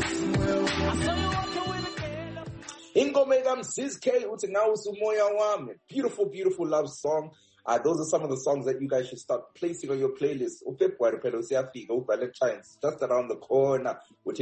S1: Ingomega Msiz K, uti nga sumoya wame. Beautiful, beautiful love song. Uh, those are some of the songs that you guys should start placing on your playlist. Valentine's just around the corner.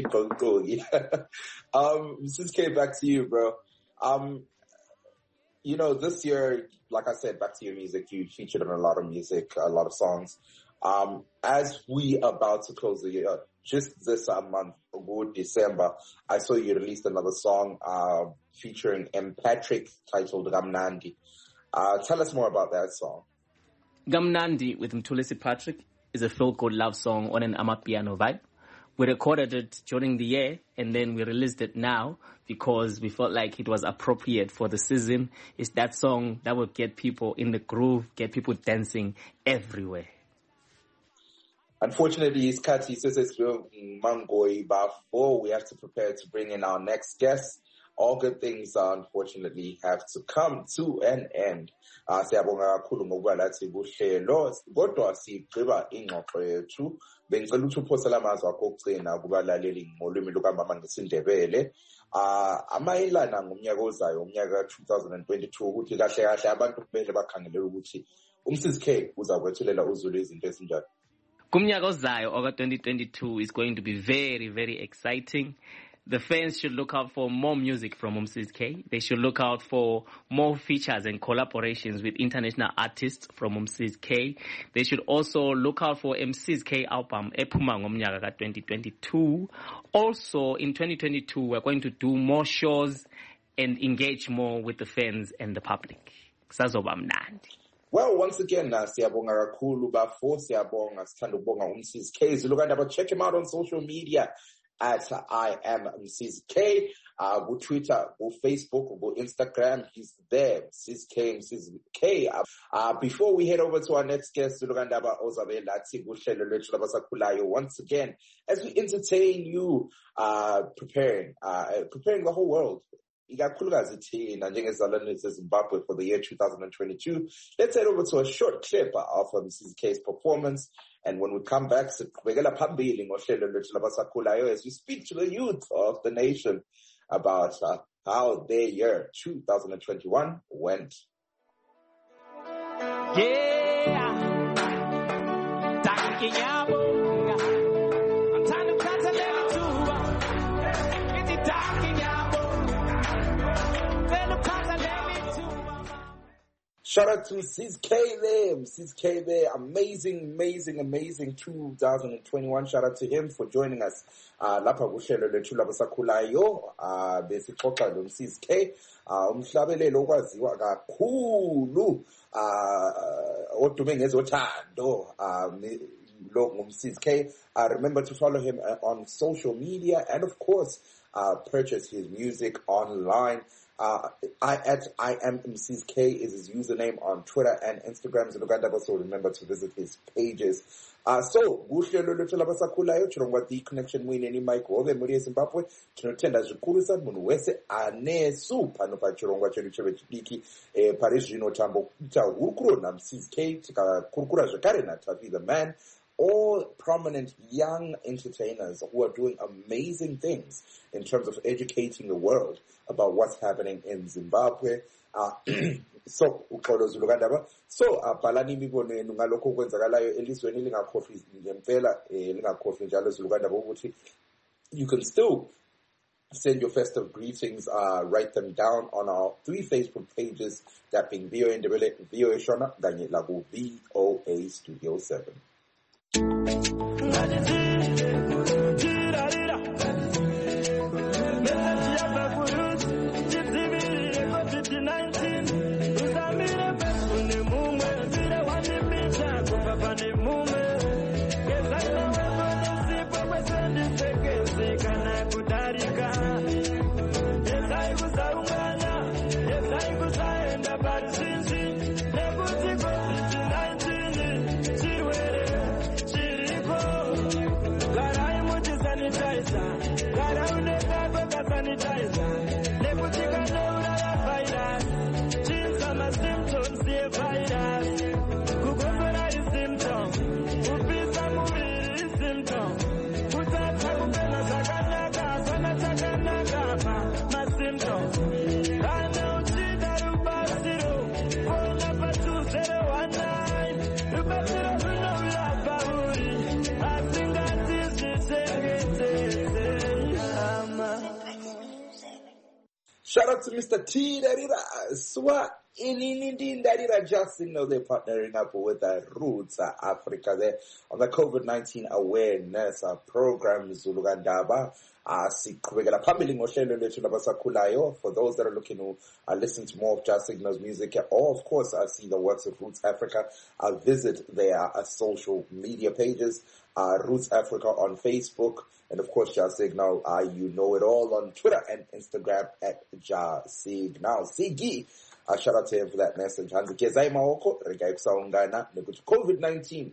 S1: um, Msiz K, back to you, bro. Um, You know, this year, like I said, back to your music, you featured on a lot of music, a lot of songs. Um, as we about to close the year, just this uh, month, December, I saw you released another song, uh, featuring M. Patrick titled Gamnandi. Uh, tell us more about that song.
S13: Gamnandi with Mtulisi Patrick is a feel-good love song on an Amapiano vibe. We recorded it during the year and then we released it now because we felt like it was appropriate for the season. It's that song that will get people in the groove, get people dancing everywhere.
S1: Unfortunately, Iskati says Mangoi before we have to prepare to bring in our next guest. All good things, uh, unfortunately, have to come to an end. Uh, siyabonga kakhulu ngokuba lathi buhlelo kodwa sigqiba ingxoxo yethu bengicela ukuthi uphosela amazwi akho okugcina kubalaleli ngolwimi lukamama ngesindebele uh amayelana ngomnyaka ozayo umnyaka twenty twenty-two ukuthi kahle kahle abantu kumele bakhangelele ukuthi uMsiz K uzakwethulela uZulu izinto ezinjani.
S13: Kumnyaka ozayo oka twenty twenty-two is going to be very very exciting. The fans should look out for more music from Msiz K. They should look out for more features and collaborations with international artists from Msiz K. They should also look out for Msiz K album Ephuma ngomnyaka ka twenty twenty-two. Also, in twenty twenty-two, we're going to do more shows and engage more with the fans and the public. Kusazoba mnandi.
S1: Well, once again, uh, siyabonga kakhulu bafo siyabonga sithanda ukubonga uMsiz K. Zulukanda, check him out on social media at uh, I am Msiz K. Uh, go Twitter, go Facebook, go Instagram. He's there. Msiz K, Msiz K. Uh, uh, before we head over to our next guest, once again, as we entertain you, uh, preparing, uh, preparing the whole world. Zimbabwe for the year two thousand twenty-two. Let's head over to a short clip of Msiz K's performance. And when we come back, as we speak to the youth of the nation about uh, how their year two thousand twenty-one went.
S10: Yeah.
S1: Shout out to Msiz K there, Msiz K there, amazing, amazing, amazing two thousand twenty-one. Shout out to him for joining us. Uh, lapha kuhlelo lethu labasakhulayo, uh, besixoxa lo Msiz K, uh, umhlabelelo okwaziwa kakhulu, uh, odume ngezothando, um, Msiz K. Uh, remember to follow him on social media and of course, uh, purchase his music online. Uh, I at I am Msiz K is his username on Twitter and Instagram. So remember to visit his pages. Uh, so, guhlelo lethu labasakhulayo chirongwa the connection win any mic ove muri Zimbabwe tinotenda zvikurisa munhu wese anesu pano pachirongwa chedu chevechidiki eh, pari zvino tambo kuita hurukuro naMsiz K tikakurukura zvakare naTafi the man. All prominent young entertainers who are doing amazing things in terms of educating the world about what's happening in Zimbabwe. Uh, So uxolo Zulukandaba. So abhalani imibono yenu ngalokho okwenzakalayo elizweni lingakhofi ngempela lingakhofi njalo Zulukandaba ukuthi you can still send your festive greetings, uh, write them down on our three Facebook pages, that being V O A Ndebele, V O A Shona, kanye laku V O A Studio seven. Shout out to Mister T Darira Swa Inindi Darira Justin. Know they're partnering up with the Roots Africa there on the COVID nineteen awareness uh, program Zulukandaba. Uh, for those that are looking to uh, listen to more of Just Signal's music, or of course uh, see the works of Roots Africa, uh, visit their uh, social media pages, uh, Roots Africa on Facebook, and of course Just Signal, uh, you know it all, on Twitter and Instagram at Just Signal. Sigi, uh, shout out to him for that message. COVID nineteen,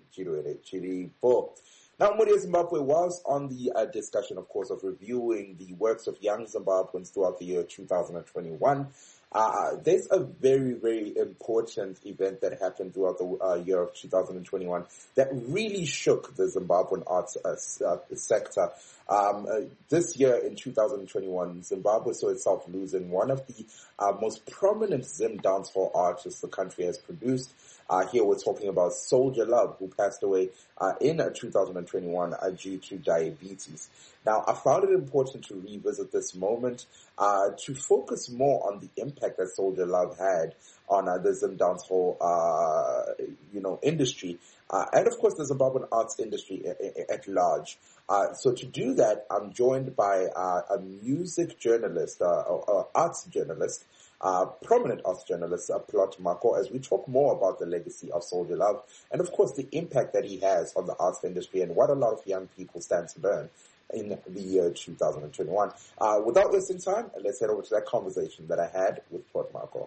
S1: Now, Muria Zimbabwe was on the uh, discussion, of course, of reviewing the works of young Zimbabweans throughout the year two thousand twenty-one. Uh, there's a very, very important event that happened throughout the uh, year of two thousand twenty-one that really shook the Zimbabwean arts uh, uh, sector. Um, uh, this year in two thousand twenty-one, Zimbabwe saw itself losing one of the uh, most prominent Zim dancehall artists the country has produced. Uh, here we're talking about Soldier Love, who passed away uh, in uh, two thousand twenty-one uh, due to diabetes. Now, I found it important to revisit this moment uh, to focus more on the impact that Soldier Love had on uh, the Zim dancehall, uh, you know, industry, uh, and of course the Zimbabwean arts industry at large. Uh, so to do that, I'm joined by uh, a music journalist, uh, or, or arts journalist, Uh, prominent arts journalist, uh, Plot Marco, as we talk more about the legacy of Soldier Love and, of course, the impact that he has on the arts industry and what a lot of young people stand to learn in the year two thousand twenty-one. Uh, without wasting time, let's head over to that conversation that I had with Plot Marco.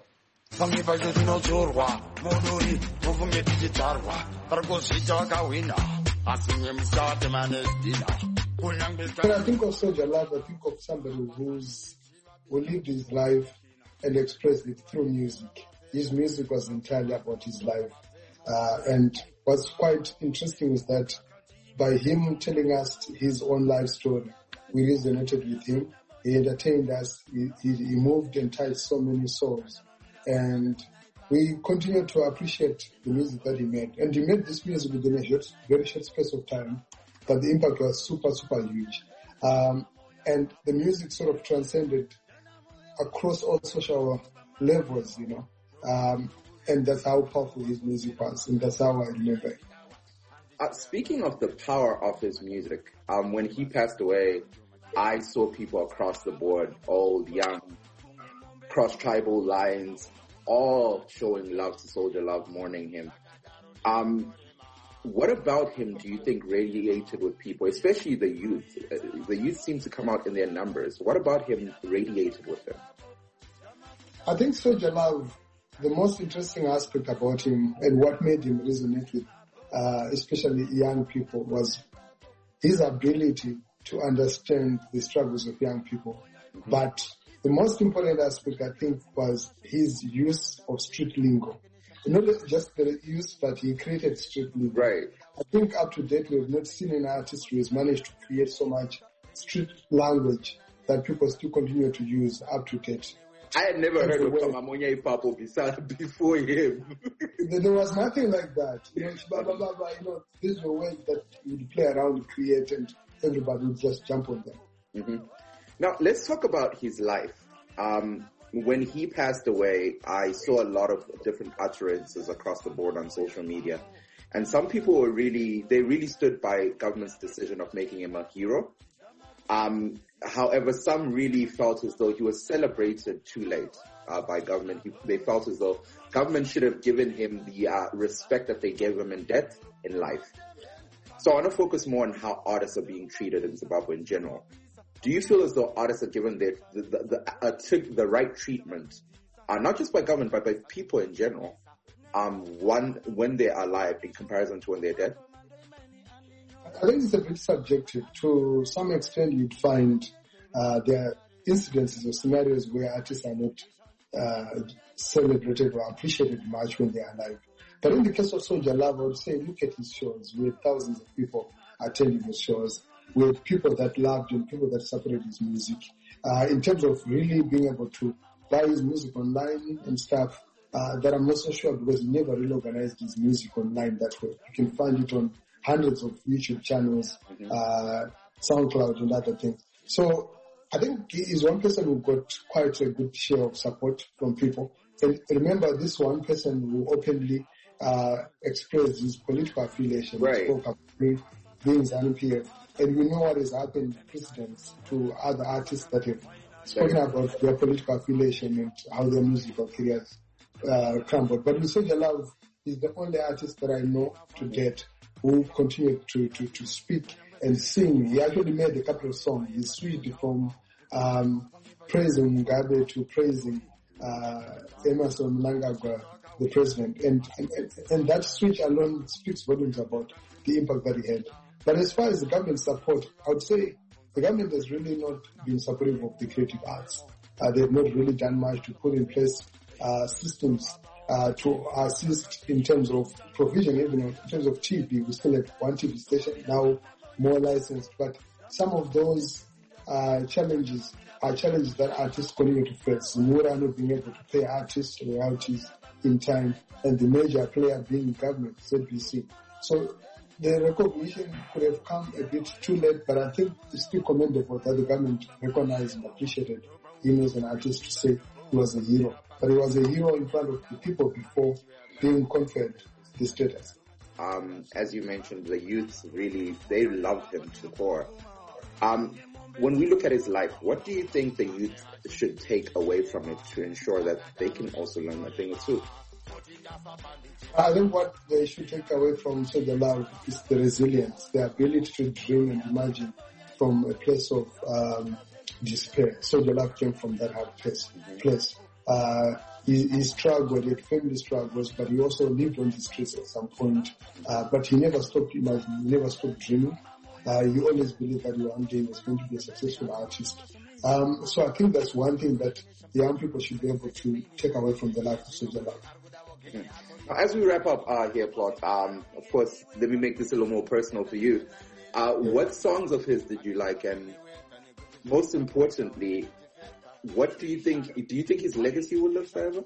S14: When I think of Soldier Love, I think of somebody who's who lived his life and expressed it through music. His music was entirely about his life. Uh, and what's quite interesting is that by him telling us his own life story, we resonated with him. He entertained us. He, he, he moved and touched so many souls. And we continue to appreciate the music that he made. And he made this music within a short, very short space of time, but the impact was super, super huge. Um, and the music sort of transcended across all social levels, you know. Um, and that's how powerful his music was, and that's how I remember it.
S1: Uh, speaking of the power of his music, um, when he passed away, I saw people across the board, old, young, cross-tribal lines, all showing love to Soldier Love, mourning him. Um, what about him do you think radiated with people, especially the youth? Uh, the youth seems to come out in their numbers. What about him radiated with them?
S14: I think Soldier Love, the most interesting aspect about him and what made him resonate with uh, especially young people was his ability to understand the struggles of young people. Mm-hmm. But the most important aspect, I think, was his use of street lingo. Not just the use, but he created street lingo.
S1: Right.
S14: I think up to date, we have not seen an artist who has managed to create so much street language that people still continue to use up to date.
S1: I had never heard of Kamamonya Ipapo before him.
S14: There was nothing like that. You know, blah, blah, blah, blah, you know, these were ways that you would play around, create, and everybody would just jump on them.
S1: Mm-hmm. Now, let's talk about his life. Um, when he passed away, I saw a lot of different utterances across the board on social media. And some people were really, they really stood by government's decision of making him a hero. Um, however, some really felt as though he was celebrated too late uh, by government. He, they felt as though government should have given him the uh, respect that they gave him in death, in life. So I want to focus more on how artists are being treated in Zimbabwe in general. Do you feel as though artists are given their, the, the, the, uh, t- the right treatment, uh, not just by government, but by people in general, um, one, when they are alive in comparison to when they're dead?
S14: I think it's a bit subjective. To some extent, you'd find uh, there are incidences or scenarios where artists are not uh, celebrated or appreciated much when they are alive. But in the case of Soulja Love, I would say, look at his shows. We had thousands of people attending his shows. We had people that loved him, people that supported his music. Uh, in terms of really being able to buy his music online and stuff, uh, that I'm not so sure, because he never really organized his music online that way. You can find it on hundreds of YouTube channels, mm-hmm. uh, SoundCloud and other things. So I think he is one person who got quite a good share of support from people. And remember, this one person who openly uh, expressed his political affiliation,
S1: right.
S14: spoke about being ZANU P F. And we know what has happened precedents to other artists that have spoken right. about their political affiliation and how their musical careers uh, crumbled. But with Soulja Love, he's the only artist that I know to date who continued to, to, to speak and sing. He actually made a couple of songs. He switched from um, praising Mugabe to praising uh, Emmerson Mnangagwa, the president. And, and, and that switch alone speaks volumes about the impact that he had. But as far as the government support, I would say the government has really not been supportive of the creative arts. Uh, they've not really done much to put in place uh, systems Uh, to assist in terms of provision, even in terms of T V. We still have one T V station, now more licensed, but some of those uh, challenges are challenges that artists continue to face. More are not being able to pay artists royalties in time, and the major player being government, Z B C. So the recognition could have come a bit too late, but I think it's still commendable that the government recognized and appreciated him as an artist to say he was a hero. But he was a hero in front of the people before being conferred the status.
S1: Um, as you mentioned, the youth really, they loved him to the core. Um, when we look at his life, what do you think the youth should take away from it to ensure that they can also learn a thing or two?
S14: I think what they should take away from Soulja Love is the resilience, the ability to dream and imagine from a place of um, despair. Soulja Love came from that hard place. place. Uh, he, he struggled, he had family struggles, but he also lived on the streets at some point. Uh, but he never stopped imagining, he never stopped dreaming. Uh, he always believed that one day he was going to be a successful artist. Um, so I think that's one thing that young people should be able to take away from the life of Soulja Love.
S1: Mm-hmm. Now, as we wrap up uh, here, Plot, um, of course, let me make this a little more personal for you. Uh, yeah. What songs of his did you like, and most importantly, what do you think, do you think his legacy will live forever?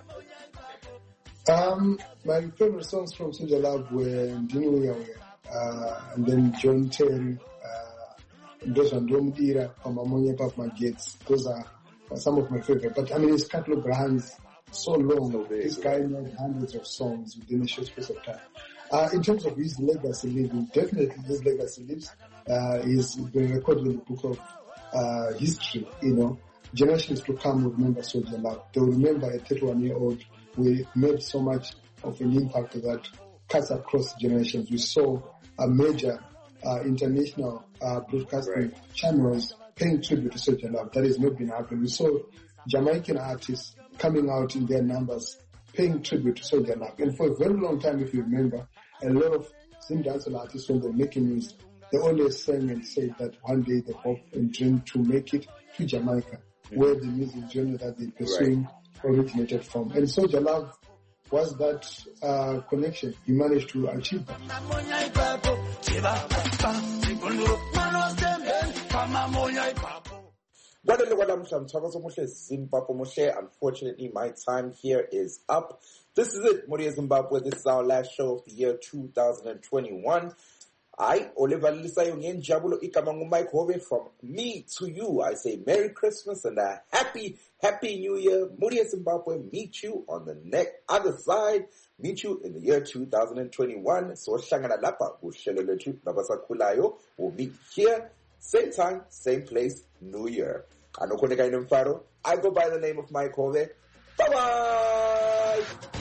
S14: Um, my favorite songs from Soulja Love were Ndinu uh, and then John Terry, uh, those are Domdira, Kamamonya Papa Gates. Those are uh, some of my favorite. But I mean, his catalog runs so long. So big, this guy made hundreds of songs within a short space of time. Uh, in terms of his legacy living, definitely his legacy lives. Uh, he's been recorded in the book of uh, history, you know. Generations to come will remember Soulja Love. They will remember a thirty-one-year-old who made so much of an impact that cuts across generations. We saw a major uh, international uh, broadcasting right. channels paying tribute to Soulja Love. That has not been happening. We saw Jamaican artists coming out in their numbers paying tribute to Soulja Love. And for a very long time, if you remember, a lot of Zim dancehall artists, when they're making music, they always sang and said that one day they hope and dream to make it to Jamaica, where the music genre that they're pursuing right. originated from. And Soulja Love was that uh, connection. He managed to achieve that.
S1: Unfortunately, my time here is up. This is it, Moria Zimbabwe. This is our last show of the year two thousand twenty-one. I, Oliver Lisayo Jabulo Ikamangu Mike Hove, from me to you, I say Merry Christmas and a happy, happy New Year. Moria Zimbabwe, meet you on the next other side. Meet you in the year two thousand twenty-one. So Shangana Lapa, Usheleletu, Nabasa Kulayo, will meet here, same time, same place, New Year. I go by the name of Mike Hove. Bye-bye!